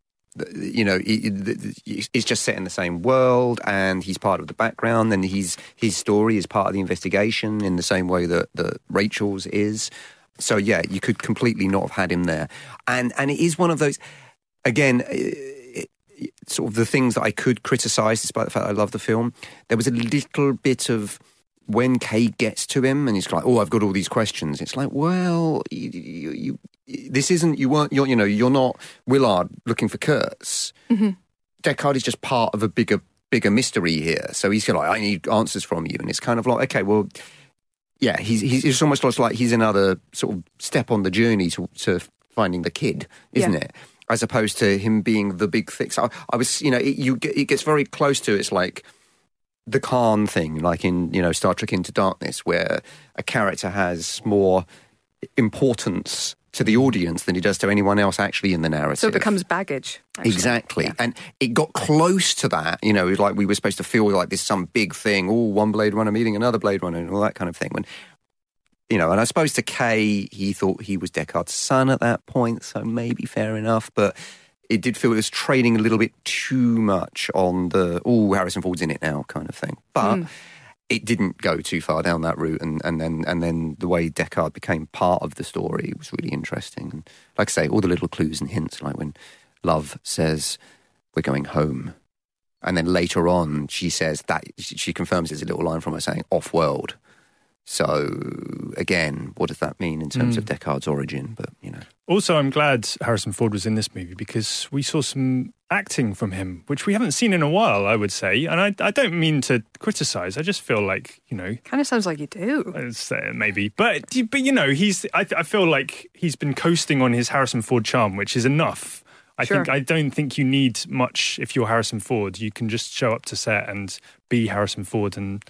It's just set in the same world, and he's part of the background, and his story is part of the investigation in the same way that Rachel's is. So yeah, you could completely not have had him there, and it is one of those. Again, sort of the things that I could criticise, despite the fact I love the film. There was a little bit of when Kate gets to him, and he's like, "Oh, I've got all these questions." It's like, well, this isn't you're not Willard looking for Kurtz. Mm-hmm. Deckard is just part of a bigger mystery here. So he's like, I need answers from you, and it's kind of like, okay, well, yeah, he's almost like he's another sort of step on the journey to finding the kid, isn't it? As opposed to him being the big thing. So I was, it gets very close to it's like the Khan thing, like in Star Trek Into Darkness, where a character has more importance to the audience than he does to anyone else actually in the narrative. So it becomes baggage. Actually. Exactly. Yeah. And it got close to that, like we were supposed to feel like this some big thing, one Blade Runner meeting another Blade Runner and all that kind of thing. When, and I suppose to Kay, he thought he was Deckard's son at that point, so maybe fair enough, but it did feel it was trading a little bit too much on the, Harrison Ford's in it now kind of thing. But it didn't go too far down that route, and then the way Deckard became part of the story was really interesting. And like I say, all the little clues and hints, like when Love says, "We're going home," and then later on she says that she confirms there's a little line from her saying "off-world." So again, what does that mean in terms of Deckard's origin? But Also, I'm glad Harrison Ford was in this movie because we saw some acting from him, which we haven't seen in a while, I would say. And I don't mean to criticise. I just feel like, kind of sounds like you do. Maybe. But I feel like he's been coasting on his Harrison Ford charm, which is enough. I don't think you need much if you're Harrison Ford. You can just show up to set and be Harrison Ford and,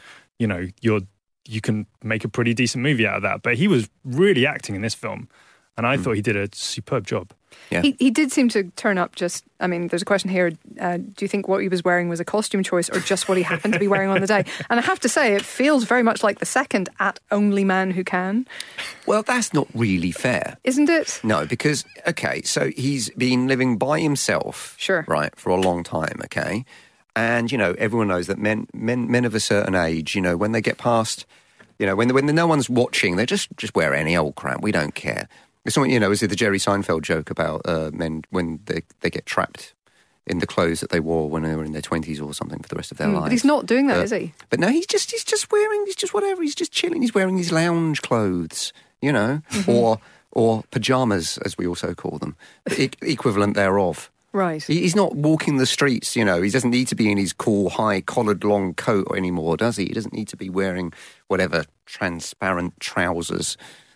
you can make a pretty decent movie out of that. But he was really acting in this film, and I thought he did a superb job. Yeah. He did seem to turn up there's a question here, do you think what he was wearing was a costume choice or just what he happened to be wearing on the day? And I have to say, it feels very much like the second at Only Man Who Can. Well, that's not really fair. Isn't it? No, because, okay, so he's been living by himself, right, for a long time, okay? And, everyone knows that men of a certain age, when they get past, when no one's watching, they just wear any old crap. We don't care. It's something, is it the Jerry Seinfeld joke about men when they get trapped in the clothes that they wore when they were in their 20s or something for the rest of their lives. But he's not doing that, is he? But no, he's just whatever. He's just chilling. He's wearing these lounge clothes, or pajamas, as we also call them, the equivalent thereof. Right. He's not walking the streets, you know. He doesn't need to be in his cool, high-collared, long coat anymore, does he? He doesn't need to be wearing whatever transparent trousers,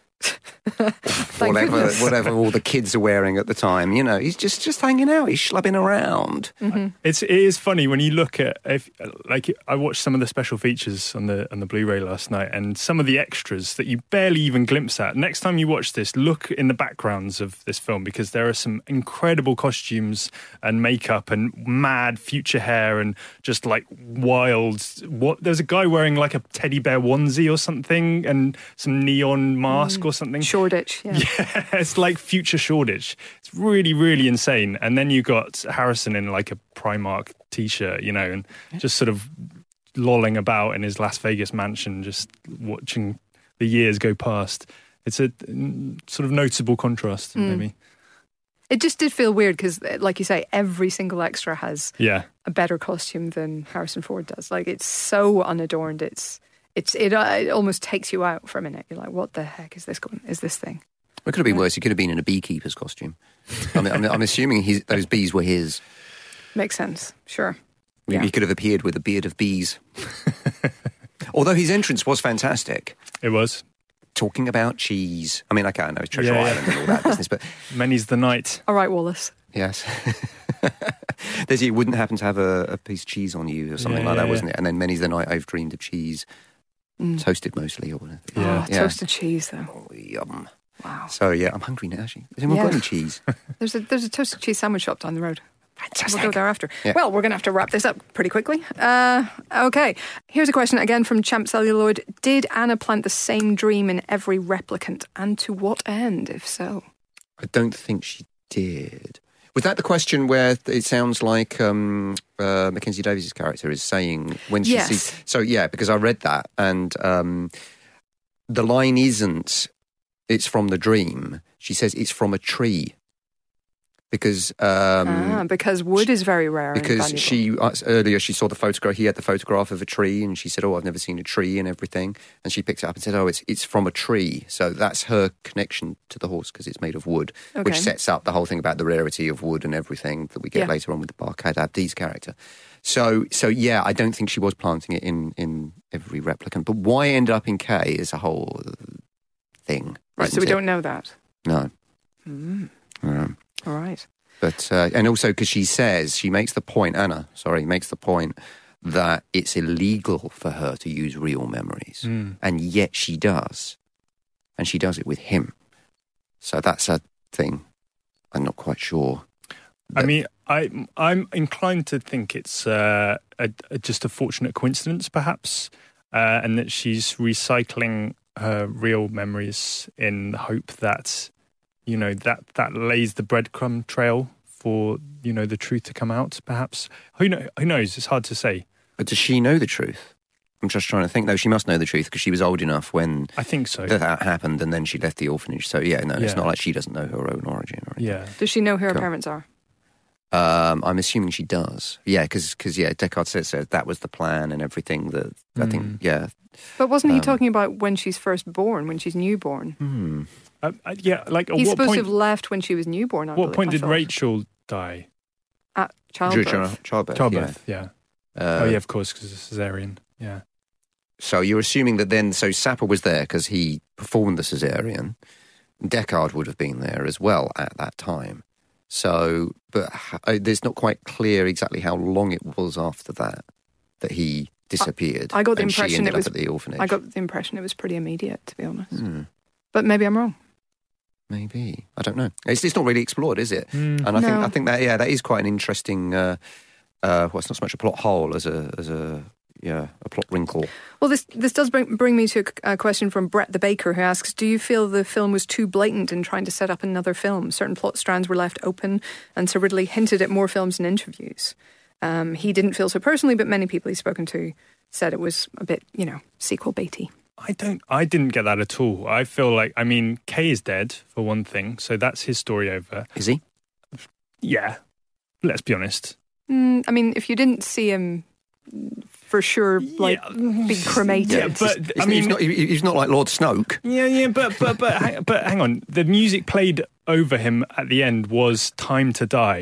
whatever all the kids are wearing at the time. You know, he's just hanging out. He's schlubbing around. Mm-hmm. It is funny when you look at I watched some of the special features on the Blu-ray last night, and some of the extras that you barely even glimpse at. Next time you watch this, look in the backgrounds of this film, because there are some incredible costumes and makeup and mad future hair and just like wild. There's a guy wearing like a teddy bear onesie or something and some neon mask or something. Shoreditch, yeah. Yeah, it's like future Shoreditch. It's really, really insane. And then you got Harrison in like a Primark t-shirt, you know, and just sort of lolling about in his Las Vegas mansion, just watching the years go past. It's a sort of noticeable contrast, maybe. It just did feel weird because, like you say, every single extra has Yeah. a better costume than Harrison Ford does. Like, it's so unadorned. It almost takes you out for a minute. You're like, what the heck is this thing? It could have been worse. He could have been in a beekeeper's costume. I'm assuming those bees were his. Makes sense. Sure. Yeah. He could have appeared with a beard of bees. Although his entrance was fantastic. It was. Talking about cheese. I mean, I know it's Treasure Island and all that business, but... Many's the night. All right, Wallace. Yes. You wouldn't happen to have a piece of cheese on you or something like that, wasn't it? And then many's the night I've dreamed of cheese. Toasted mostly, or whatever. Yeah. Toasted cheese, though. Oh, yum. Wow. So, yeah, I'm hungry now, actually. Has anyone got any cheese? There's a toasted cheese sandwich shop down the road. Fantastic. We'll go there after. Yeah. Well, we're going to have to wrap this up pretty quickly. Okay. Here's a question again from Champ Celluloid. Did Anna plant the same dream in every replicant, and to what end, if so? I don't think she did. Was that the question where it sounds like Mackenzie Davies' character is saying when she sees... So, yeah, because I read that, and the line isn't, it's from the dream. She says it's from a tree. Because wood is very rare. Because and earlier she saw the photograph. He had the photograph of a tree, and she said, "Oh, I've never seen a tree and everything." And she picked it up and said, "Oh, it's from a tree." So that's her connection to the horse because it's made of wood, which sets up the whole thing about the rarity of wood and everything that we get later on with the Barkhad Abdi's character. So yeah, I don't think she was planting it in every replicant. But why end up in K is a whole thing, right? So we don't know that. No. All right. But, and also because she makes the point that it's illegal for her to use real memories. And yet she does. And she does it with him. So that's a thing. I'm not quite sure. I mean, I'm inclined to think it's just a fortunate coincidence, perhaps, and that she's recycling her real memories in the hope that, you know, that lays the breadcrumb trail for, you know, the truth to come out, perhaps. Who knows? It's hard to say. But does she know the truth? I'm just trying to think. No, she must know the truth because she was old enough when I think so. that happened, and then she left the orphanage. So, it's not like she doesn't know her own origin or anything. Yeah. Does she know who her parents are? I'm assuming she does. Yeah, because Deckard says that was the plan and everything. That I think, yeah. But wasn't he talking about when she's first born, when she's newborn? Like he's supposed to have left when she was newborn. What point did Rachel die? At childbirth. Childbirth, yeah. Of course, because it's cesarean. Yeah. So you're assuming that then, so Sapper was there because he performed the cesarean. Deckard would have been there as well at that time. So, but there's not quite clear exactly how long it was after that he disappeared. I got the and impression she ended it was up at the orphanage. I got the impression it was pretty immediate, to be honest. But maybe I'm wrong. Maybe, I don't know. It's not really explored, is it? And I think that is quite an interesting. It's not so much a plot hole as a plot wrinkle. Well, this does bring me to a question from Brett the Baker, who asks, do you feel the film was too blatant in trying to set up another film? Certain plot strands were left open, and Sir Ridley hinted at more films in interviews. He didn't feel so personally, but many people he's spoken to said it was a bit, sequel baity. I didn't get that at all. I feel like, Kay is dead, for one thing, so that's his story over. Is he? Yeah. Let's be honest. If you didn't see him for sure, be cremated. Yeah, but he's not like Lord Snoke. Yeah, but hang on. The music played over him at the end was "Time to Die"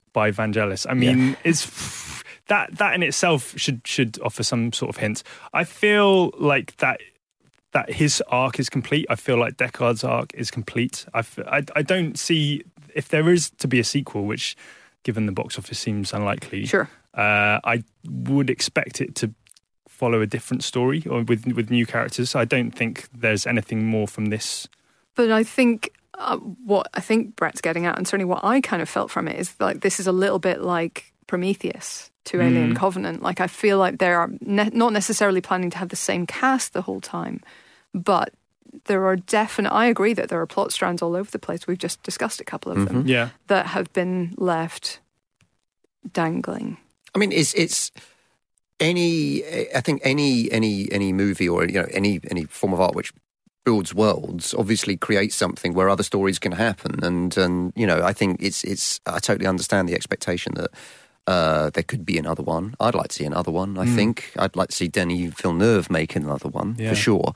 by Vangelis. I mean, it's that in itself should offer some sort of hint. I feel like that his arc is complete. I feel like Deckard's arc is complete. I don't see, if there is to be a sequel, which given the box office seems unlikely. Sure. I would expect it to follow a different story or with new characters. I don't think there's anything more from this. But I think what I think Brett's getting at, and certainly what I kind of felt from it, is like this is a little bit like Prometheus to Alien Covenant. Like, I feel like they are not necessarily planning to have the same cast the whole time, but there are I agree that there are plot strands all over the place. We've just discussed a couple of them that have been left dangling. I mean, it's I think any movie or any form of art which builds worlds obviously creates something where other stories can happen, and I think it's I totally understand the expectation that there could be another one. I'd like to see another one. I think I'd like to see Denis Villeneuve make another one for sure.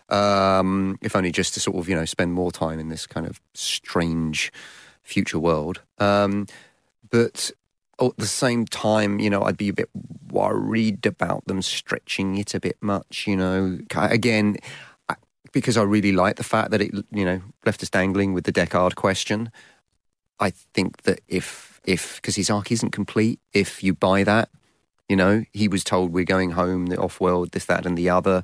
If only just to sort of spend more time in this kind of strange future world. But at the same time, I'd be a bit worried about them stretching it a bit much. Again, because I really like the fact that it left us dangling with the Deckard question. I think that if because his arc isn't complete, if you buy that, he was told we're going home, the off-world, this, that, and the other.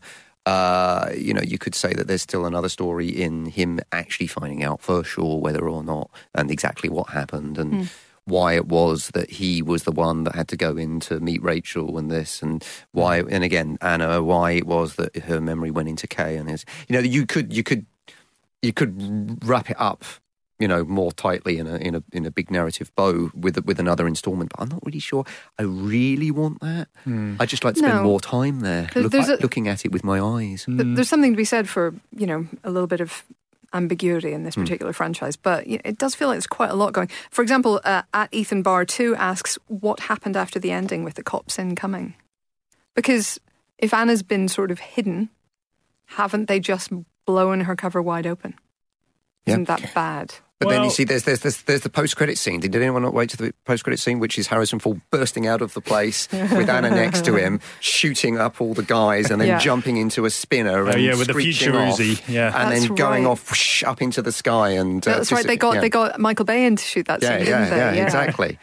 You could say that there's still another story in him actually finding out for sure whether or not and exactly what happened and why it was that he was the one that had to go in to meet Rachel and this, and why, and again Anna, why it was that her memory went into Kay and his. You could wrap it up more tightly in a big narrative bow with another instalment, but I'm not really sure I really want that. I'd just like to spend more time there, looking at it with my eyes. There's something to be said for a little bit of ambiguity in this particular franchise, but it does feel like there's quite a lot going. For example, at Ethan Barr 2 asks what happened after the ending with the cops incoming, because if Anna's been sort of hidden, haven't they just blown her cover wide open? Isn't that bad? But then you see, there's the post-credit scene. Did anyone not wait to the post-credit scene, which is Harrison Ford bursting out of the place with Anna next to him, shooting up all the guys, and then jumping into a spinner and with the future off, Uzi, and then going off whoosh, up into the sky. And that's right. They got Michael Bay in to shoot that scene, didn't they? Yeah, exactly.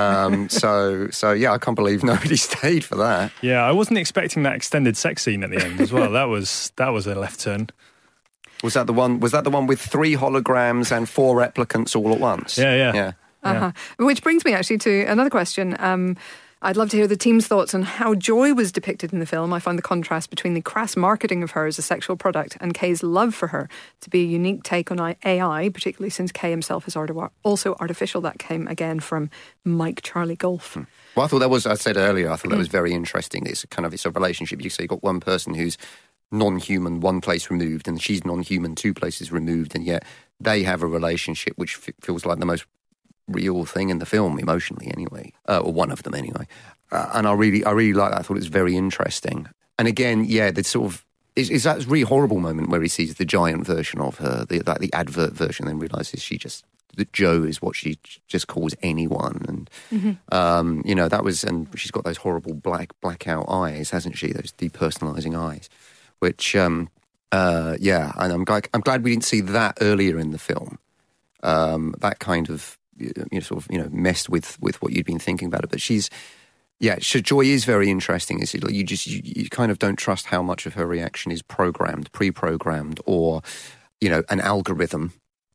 So I can't believe nobody stayed for that. Yeah, I wasn't expecting that extended sex scene at the end as well. That was a left turn. Was that the one with 3 holograms and 4 replicants all at once? Yeah. Which brings me actually to another question. I'd love to hear the team's thoughts on how Joy was depicted in the film. I found the contrast between the crass marketing of her as a sexual product and Kay's love for her to be a unique take on AI, particularly since Kay himself is also artificial. That came again from Mike Charlie Golf. Well, I thought that was, I said earlier, that was very interesting. It's a relationship. You've got one person who's non-human, one place removed, and she's non-human, 2 places removed, and yet they have a relationship which feels like the most real thing in the film, emotionally anyway, or one of them anyway. And I really like that. I thought it was very interesting. And again, the sort of is that really horrible moment where he sees the giant version of her, the advert version, and then realizes that Joe is what she just calls anyone, and that was, and she's got those horrible blackout eyes, hasn't she? Those depersonalizing eyes. Which, and I'm glad we didn't see that earlier in the film. That kind of, messed with what you'd been thinking about it. But Joy is very interesting. Is it, you kind of don't trust how much of her reaction is pre-programmed, or, an algorithm,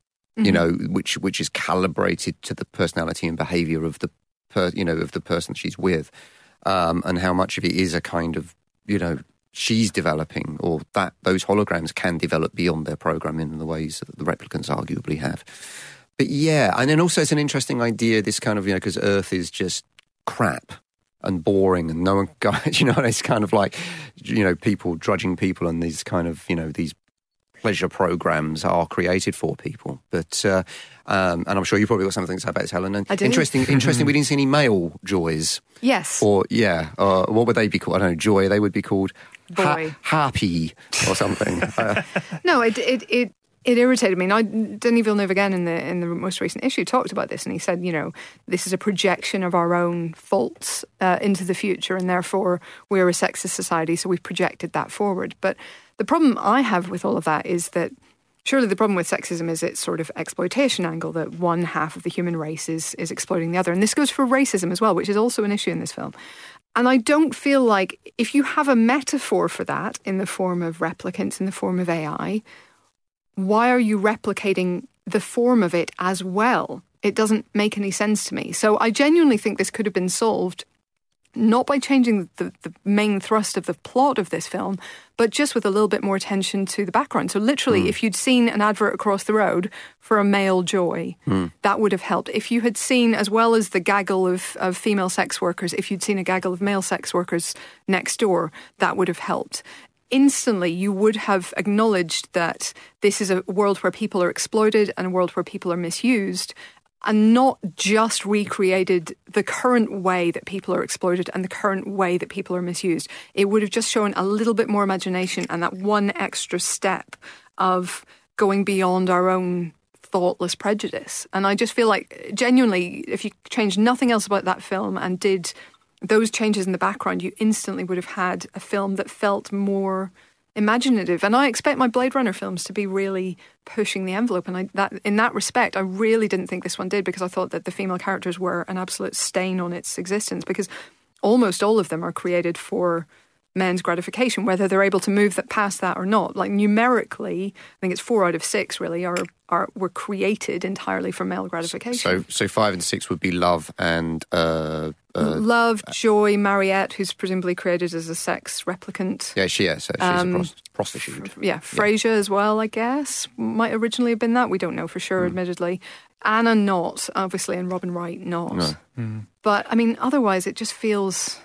which is calibrated to the personality and behaviour of the person she's with, and how much of it is a kind of, she's developing, or that those holograms can develop beyond their programming in the ways that the replicants arguably have. But and then also it's an interesting idea, this kind of, because Earth is just crap and boring and no one, it's kind of like, people drudging people, and these kind of, these pleasure programs are created for people. But, and I'm sure you probably got something to say about this, Helen. And I do. Interesting, we didn't see any male Joys. Yes. Or, what would they be called? I don't know, Joy, they would be called Boy. Happy or something. No, it It irritated me. Now, Denis Villeneuve, again, in the most recent issue, talked about this, and he said, this is a projection of our own faults into the future, and therefore we're a sexist society, so we've projected that forward. But the problem I have with all of that is that surely the problem with sexism is its sort of exploitation angle, that one half of the human race is exploiting the other. And this goes for racism as well, which is also an issue in this film. And I don't feel like if you have a metaphor for that in the form of replicants, in the form of AI, why are you replicating the form of it as well? It doesn't make any sense to me. So I genuinely think this could have been solved not by changing the main thrust of the plot of this film, but just with a little bit more attention to the background. So literally, if you'd seen an advert across the road for a male Joy, that would have helped. If you had seen, as well as the gaggle of female sex workers, if you'd seen a gaggle of male sex workers next door, that would have helped. Instantly, you would have acknowledged that this is a world where people are exploited and a world where people are misused, and not just recreated the current way that people are exploited and the current way that people are misused. It would have just shown a little bit more imagination and that one extra step of going beyond our own thoughtless prejudice. And I just feel like, genuinely, if you changed nothing else about that film and did those changes in the background, you instantly would have had a film that felt more imaginative. And I expect my Blade Runner films to be really pushing the envelope. And in that respect, I really didn't think this one did, because I thought that the female characters were an absolute stain on its existence, because almost all of them are created for men's gratification, whether they're able to move past that or not. Like numerically, I think it's 4 out of 6 really were created entirely for male gratification. So 5 and 6 would be Love and Love, Joy, Mariette, who's presumably created as a sex replicant. Yeah, she is. So she's a prostitute. Frasier as well, I guess, might originally have been that. We don't know for sure, admittedly. Anna not, obviously, and Robin Wright not. No. But, I mean, otherwise it just feels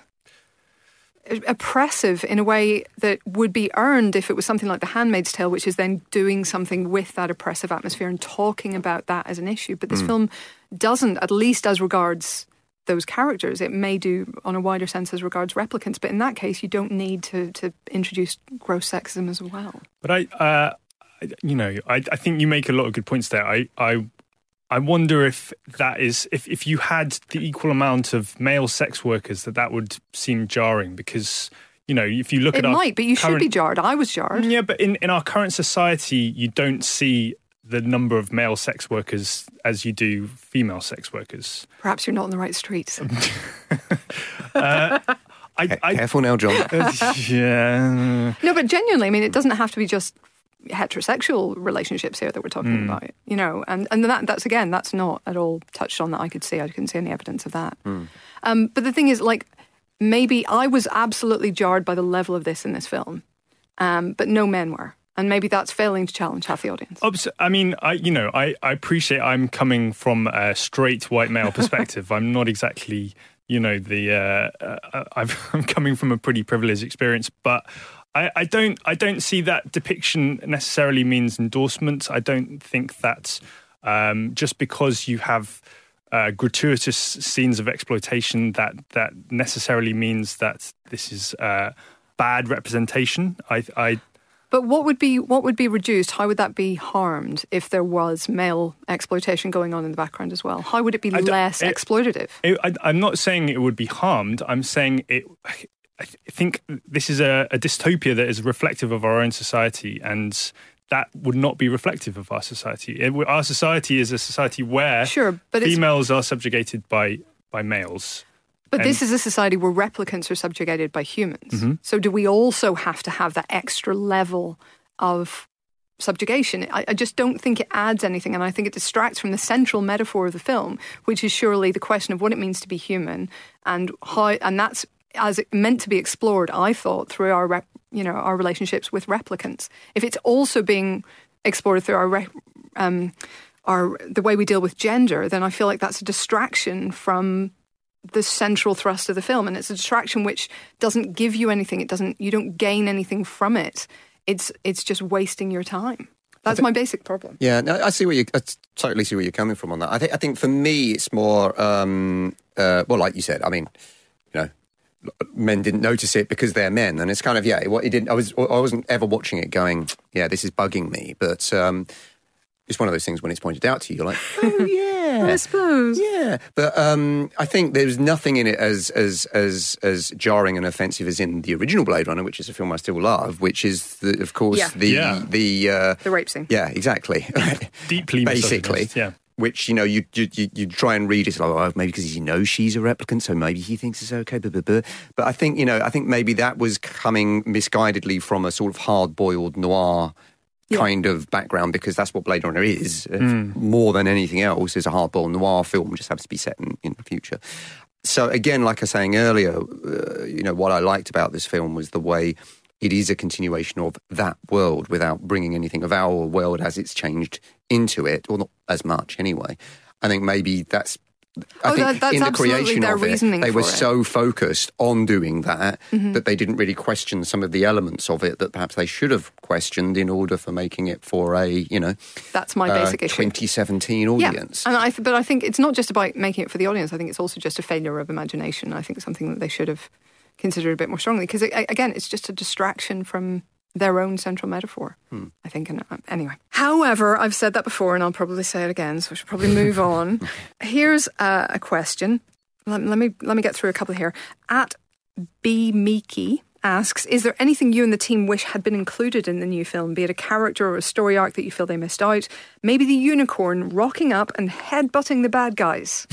oppressive in a way that would be earned if it was something like The Handmaid's Tale, which is then doing something with that oppressive atmosphere and talking about that as an issue. But this film doesn't, at least as regards those characters. It may do on a wider sense as regards replicants, but in that case you don't need to introduce gross sexism as well. But I think you make a lot of good points there. I wonder if that is, if you had the equal amount of male sex workers, that would seem jarring, because, if you look at our... It might, but you should be jarred. I was jarred. Yeah, but in our current society, you don't see the number of male sex workers as you do female sex workers. Perhaps you're not on the right streets. Careful now, John. Yeah. No, but genuinely, I mean, it doesn't have to be just heterosexual relationships here that we're talking about, and that's not at all touched on that I could see. I couldn't see any evidence of that. But the thing is, like, maybe I was absolutely jarred by the level of this in this film, but no men were. And maybe that's failing to challenge half the audience. I mean, I appreciate I'm coming from a straight white male perspective. I'm not exactly, I'm coming from a pretty privileged experience, but I don't see that depiction necessarily means endorsement. I don't think that just because you have gratuitous scenes of exploitation that necessarily means that this is bad representation. But what would be reduced? How would that be harmed if there was male exploitation going on in the background as well? How would it be less exploitative? I'm not saying it would be harmed. I'm saying I think this is a dystopia that is reflective of our own society, and that would not be reflective of our society. Our society is a society where females are subjugated by males. But this is a society where replicants are subjugated by humans. Mm-hmm. So do we also have to have that extra level of subjugation? I just don't think it adds anything, and I think it distracts from the central metaphor of the film, which is surely the question of what it means to be human, and that's as it meant to be explored, I thought, through our relationships with replicants. If it's also being explored through the way we deal with gender, then I feel like that's a distraction from the central thrust of the film, and it's a distraction which doesn't give you anything. You don't gain anything from it. It's just wasting your time. That's my basic problem. Yeah, no, I totally see where you're coming from on that. I think for me it's more like you said. I mean, men didn't notice it because they're men, and it's kind of I wasn't ever watching it going, yeah, this is bugging me. But it's one of those things when it's pointed out to you, you're like, oh yeah, I suppose. yeah. But I think there's nothing in it as jarring and offensive as in the original Blade Runner, which is a film I still love, which is of course the rape scene. Yeah, exactly. Deeply basically. misogynist, yeah. Which, you know, you try and read it, like, oh, maybe because he knows she's a replicant, so maybe he thinks it's okay, blah, blah, blah. But I think maybe that was coming misguidedly from a sort of hard-boiled noir kind of background, because that's what Blade Runner is. More than anything else, is a hard-boiled noir film, just happens to be set in the future. So again, like I was saying earlier, what I liked about this film was the way it is a continuation of that world without bringing anything of our world as it's changed into it, or not as much anyway. I think maybe that's that's in the creation their of it, reasoning they were for it. so focused on doing that that they didn't really question some of the elements of it that perhaps they should have questioned in order for making it for a, that's my basic issue. 2017 audience. Yeah. And but I think it's not just about making it for the audience. I think it's also just a failure of imagination. I think it's something that they should have considered a bit more strongly, because again, it's just a distraction from their own central metaphor, I think. And anyway, however, I've said that before and I'll probably say it again, so I should probably move on. Here's a question. Let me get through a couple here. At B Meeky asks, is there anything you and the team wish had been included in the new film, be it a character or a story arc that you feel they missed out? Maybe the unicorn rocking up and headbutting the bad guys.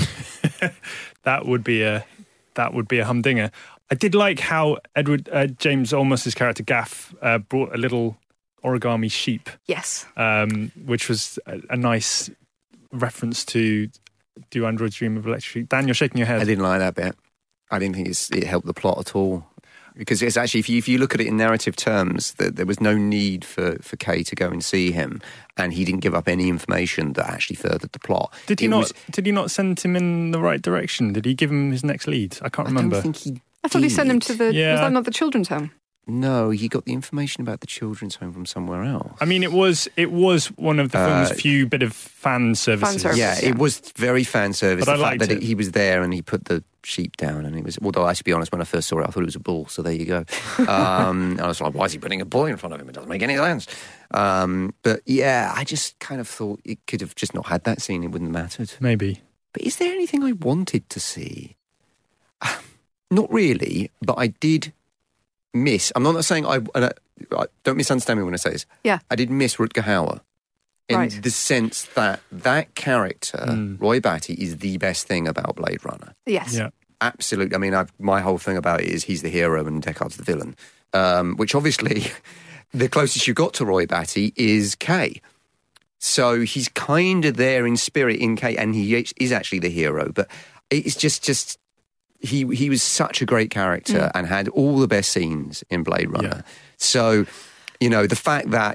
That would be a humdinger. I did like how James Olmos's character Gaff brought a little origami sheep. Yes. Which was a nice reference to Do Androids Dream of Electric Sheep? Dan, you're shaking your head. I didn't like that bit. I didn't think it helped the plot at all. Because it's actually, if you look at it in narrative terms, there was no need for Kay to go and see him, and he didn't give up any information that actually furthered the plot. Did he not send him in the right direction? Did he give him his next lead? I can't remember. I don't think he I thought he sent him to the... Yeah. Was that not the children's home? No, he got the information about the children's home from somewhere else. I mean, it was one of the film's few bit of fan services. Yeah, it was very fan service. But the I fact liked that it. he was there and he put the sheep down, and it was... Although, I should be honest, when I first saw it, I thought it was a bull, so there you go. And I was like, why is he putting a bull in front of him? It doesn't make any sense. But yeah, I just kind of thought it could have just not had that scene. It wouldn't have mattered. Maybe. But is there anything I wanted to see? Not really, but I did miss... I'm not saying I don't misunderstand me when I say this. Yeah. I did miss Rutger Hauer in the sense that character, Roy Batty, is the best thing about Blade Runner. Yes. Yeah. Absolutely. I mean, my whole thing about it is he's the hero and Deckard's the villain, which obviously the closest you got to Roy Batty is Kay. So he's kind of there in spirit in Kay, and he is actually the hero. But it's just he was such a great character and had all the best scenes in Blade Runner. Yeah. So, the fact that,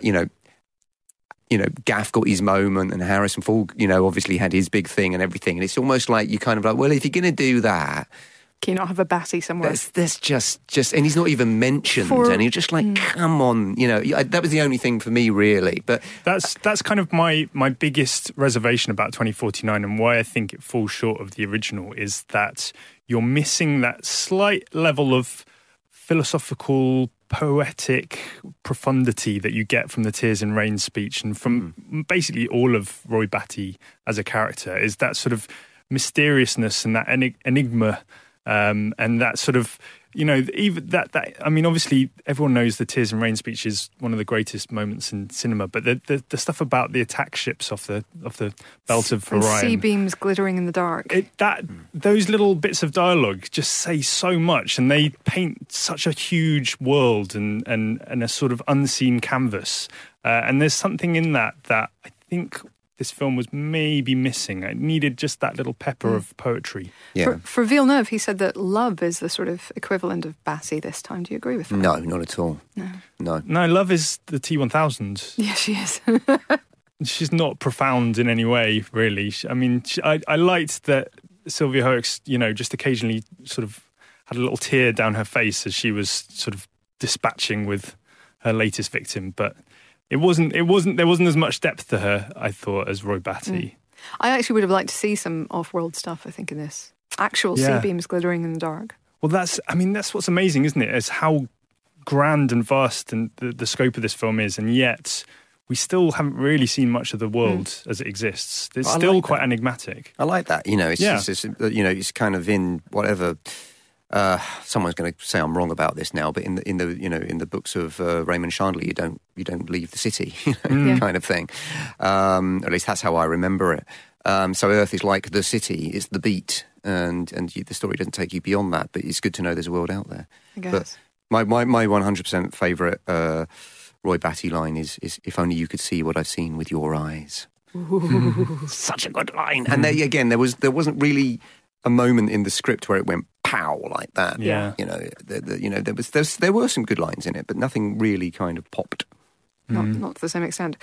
Gaff got his moment and Harrison Ford, obviously had his big thing and everything. And it's almost like you kind of like, well, if you're going to do that, Can you not have a Batty somewhere? that's just, and he's not even mentioned. And you're just like, come on, that was the only thing for me, really. But that's kind of my biggest reservation about 2049, and why I think it falls short of the original, is that you're missing that slight level of philosophical, poetic profundity that you get from the Tears in Rain speech, and from basically all of Roy Batty as a character, is that sort of mysteriousness and that enigma, and that sort of, even that I mean, obviously everyone knows the Tears in Rain speech is one of the greatest moments in cinema, but the stuff about the attack ships off the belt of And Orion, sea beams glittering in the dark. those little bits of dialogue just say so much, and they paint such a huge world and a sort of unseen canvas. And there's something in that I think this film was maybe missing. It needed just that little pepper of poetry. yeah. For Villeneuve, he said that love is the sort of equivalent of Batty this time. Do you agree with that? No, not at all. No. No, love is the T-1000. Yeah, she is. She's not profound in any way, really. I liked that Sylvia Hoeks, just occasionally sort of had a little tear down her face as she was sort of dispatching with her latest victim, but there wasn't as much depth to her, I thought, as Roy Batty. I actually would have liked to see some off-world stuff, I think, in this. Actual sea beams glittering in the dark. Well, that's what's amazing, isn't it? Is how grand and vast and the scope of this film is, and yet we still haven't really seen much of the world as it exists. It's I still like quite that. enigmatic. I like that. It's Yeah. just, it's kind of in whatever. Someone's going to say I'm wrong about this now, but in the books of Raymond Chandler, you don't leave the city, kind of thing. At least that's how I remember it. So Earth is like the city; it's the beat, and the story doesn't take you beyond that. But it's good to know there's a world out there. I guess. But my 100% favourite Roy Batty line is "If only you could see what I've seen with your eyes." Such a good line. And there wasn't really a moment in the script where it went pow like that. Yeah. There were some good lines in it, but nothing really kind of popped. Not to the same extent.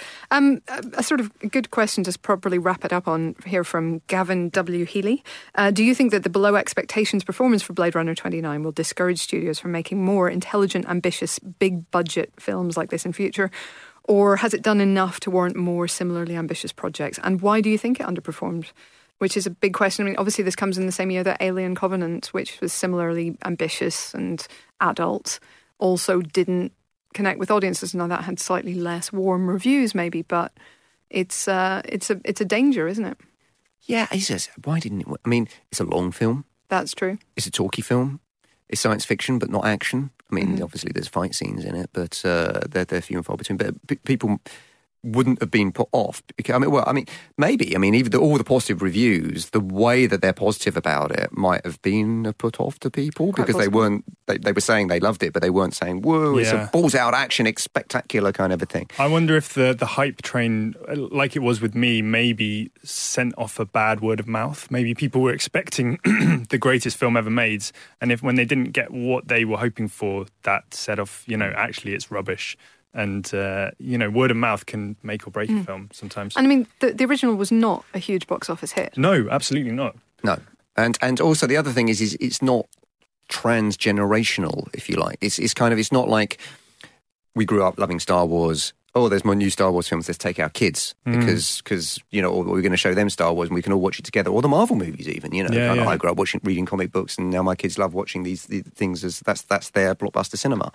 A sort of good question to properly wrap it up on here from Gavin W. Healy. Do you think that the below expectations performance for Blade Runner 29 will discourage studios from making more intelligent, ambitious, big budget films like this in future? Or has it done enough to warrant more similarly ambitious projects? And why do you think it underperformed? Which is a big question. I mean, obviously this comes in the same year that Alien Covenant, which was similarly ambitious and adult, also didn't connect with audiences. Now that had slightly less warm reviews maybe, but it's a danger, isn't it? Yeah, he says, why didn't it work? I mean, it's a long film. That's true. It's a talky film. It's science fiction, but not action. I mean, obviously there's fight scenes in it, but they're few and far between. But people wouldn't have been put off. Maybe. I mean, even all the positive reviews, the way that they're positive about it might have been put off to people because they weren't. They were saying they loved it, but they weren't saying, "Whoa, it's a balls out action, it's spectacular" kind of a thing. I wonder if the hype train, like it was with me, maybe sent off a bad word of mouth. Maybe people were expecting the greatest film ever made, and when they didn't get what they were hoping for, that set off. Actually, it's rubbish. And, word of mouth can make or break a film sometimes. And I mean, the original was not a huge box office hit. No, absolutely not. No. And also the other thing is it's not transgenerational, if you like. It's not like we grew up loving Star Wars. Oh, there's more new Star Wars films. Let's take our kids because or we're going to show them Star Wars and we can all watch it together. Or the Marvel movies, even. I grew up reading comic books, and now my kids love watching these things as that's their blockbuster cinema.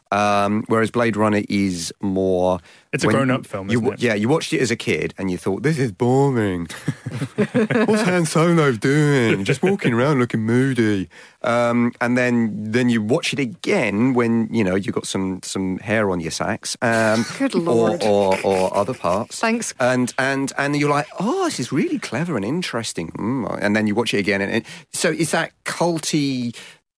Whereas Blade Runner is more... It's a grown-up film, isn't it? Yeah, you watched it as a kid and you thought, this is boring. What's Han Solo doing? Just walking around looking moody. And then you watch it again when, you've got some hair on your sacks. Good Lord. Or other parts. Thanks. And you're like, oh, this is really clever and interesting. And then you watch it again. And so it's that culty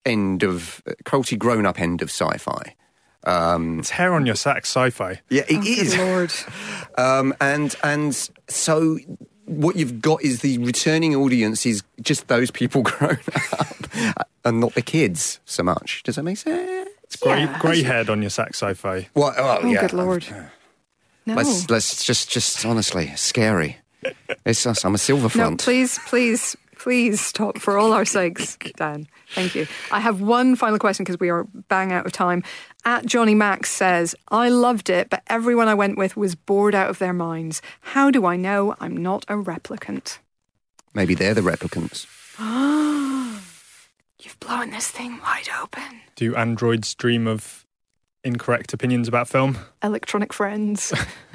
grown-up end of sci-fi. It's hair on your sack sci-fi. Yeah, it is. Good Lord. And so what you've got is the returning audience is just those people grown up and not the kids so much. Does that make sense? It's grey-haired on your sack sci-fi. Well, yeah. Good Lord. No. Let's just honestly, scary. It's us. I'm a silver front. No, please stop for all our sakes, Dan. Thank you. I have one final question because we are bang out of time. @Johnny Max says, I loved it, but everyone I went with was bored out of their minds. How do I know I'm not a replicant? Maybe they're the replicants. You've blown this thing wide open. Do androids dream of incorrect opinions about film? Electronic friends.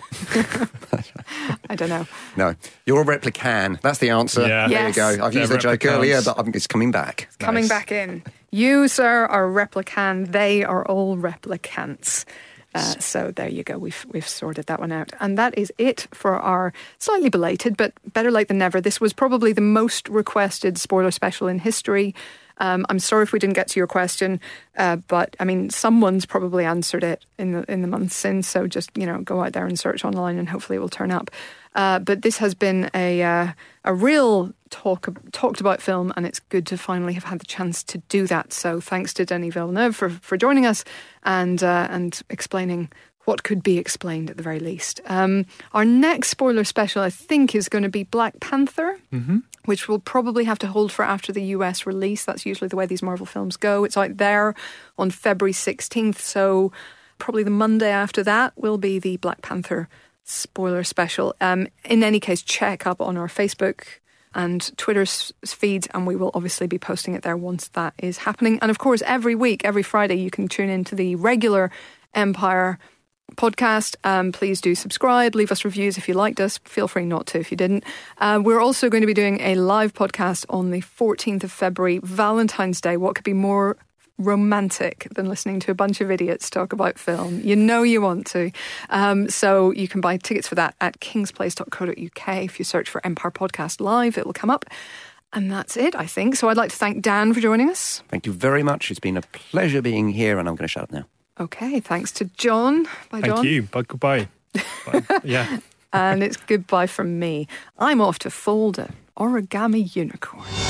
I don't know. No, you're a replican. That's the answer. Yeah. There Yes. you go. I've used the joke earlier, but it's coming back. Coming back in. You, sir, are replican. They are all replicants. So there you go. We've sorted that one out. And that is it for our slightly belated, but better late than never. This was probably the most requested spoiler special in history. I'm sorry if we didn't get to your question, but I mean, someone's probably answered it in the months since. So just go out there and search online, and hopefully it will turn up. But this has been a real talked about film, and it's good to finally have had the chance to do that. So thanks to Denis Villeneuve for joining us and explaining what could be explained at the very least. Our next spoiler special, I think, is going to be Black Panther. Mm-hmm. Which we'll probably have to hold for after the US release. That's usually the way these Marvel films go. It's out there on February 16th, so probably the Monday after that will be the Black Panther spoiler special. In any case, check up on our Facebook and Twitter feeds, and we will obviously be posting it there once that is happening. And of course, every week, every Friday, you can tune into the regular Empire podcast. Please do subscribe, leave us reviews if you liked us. Feel free not to if you didn't. We're also going to be doing a live podcast on the 14th of February, Valentine's Day. What could be more romantic than listening to a bunch of idiots talk about film? You know you want to. So you can buy tickets for that at kingsplace.co.uk. If you search for Empire Podcast Live, it will come up. And that's it, I think. So I'd like to thank Dan for joining us. Thank you very much. It's been a pleasure being here, and I'm going to shut up now. Okay, thanks to John. Bye, John. Thank you. Bye, goodbye. Bye. Yeah. And it's goodbye from me. I'm off to fold an origami unicorn.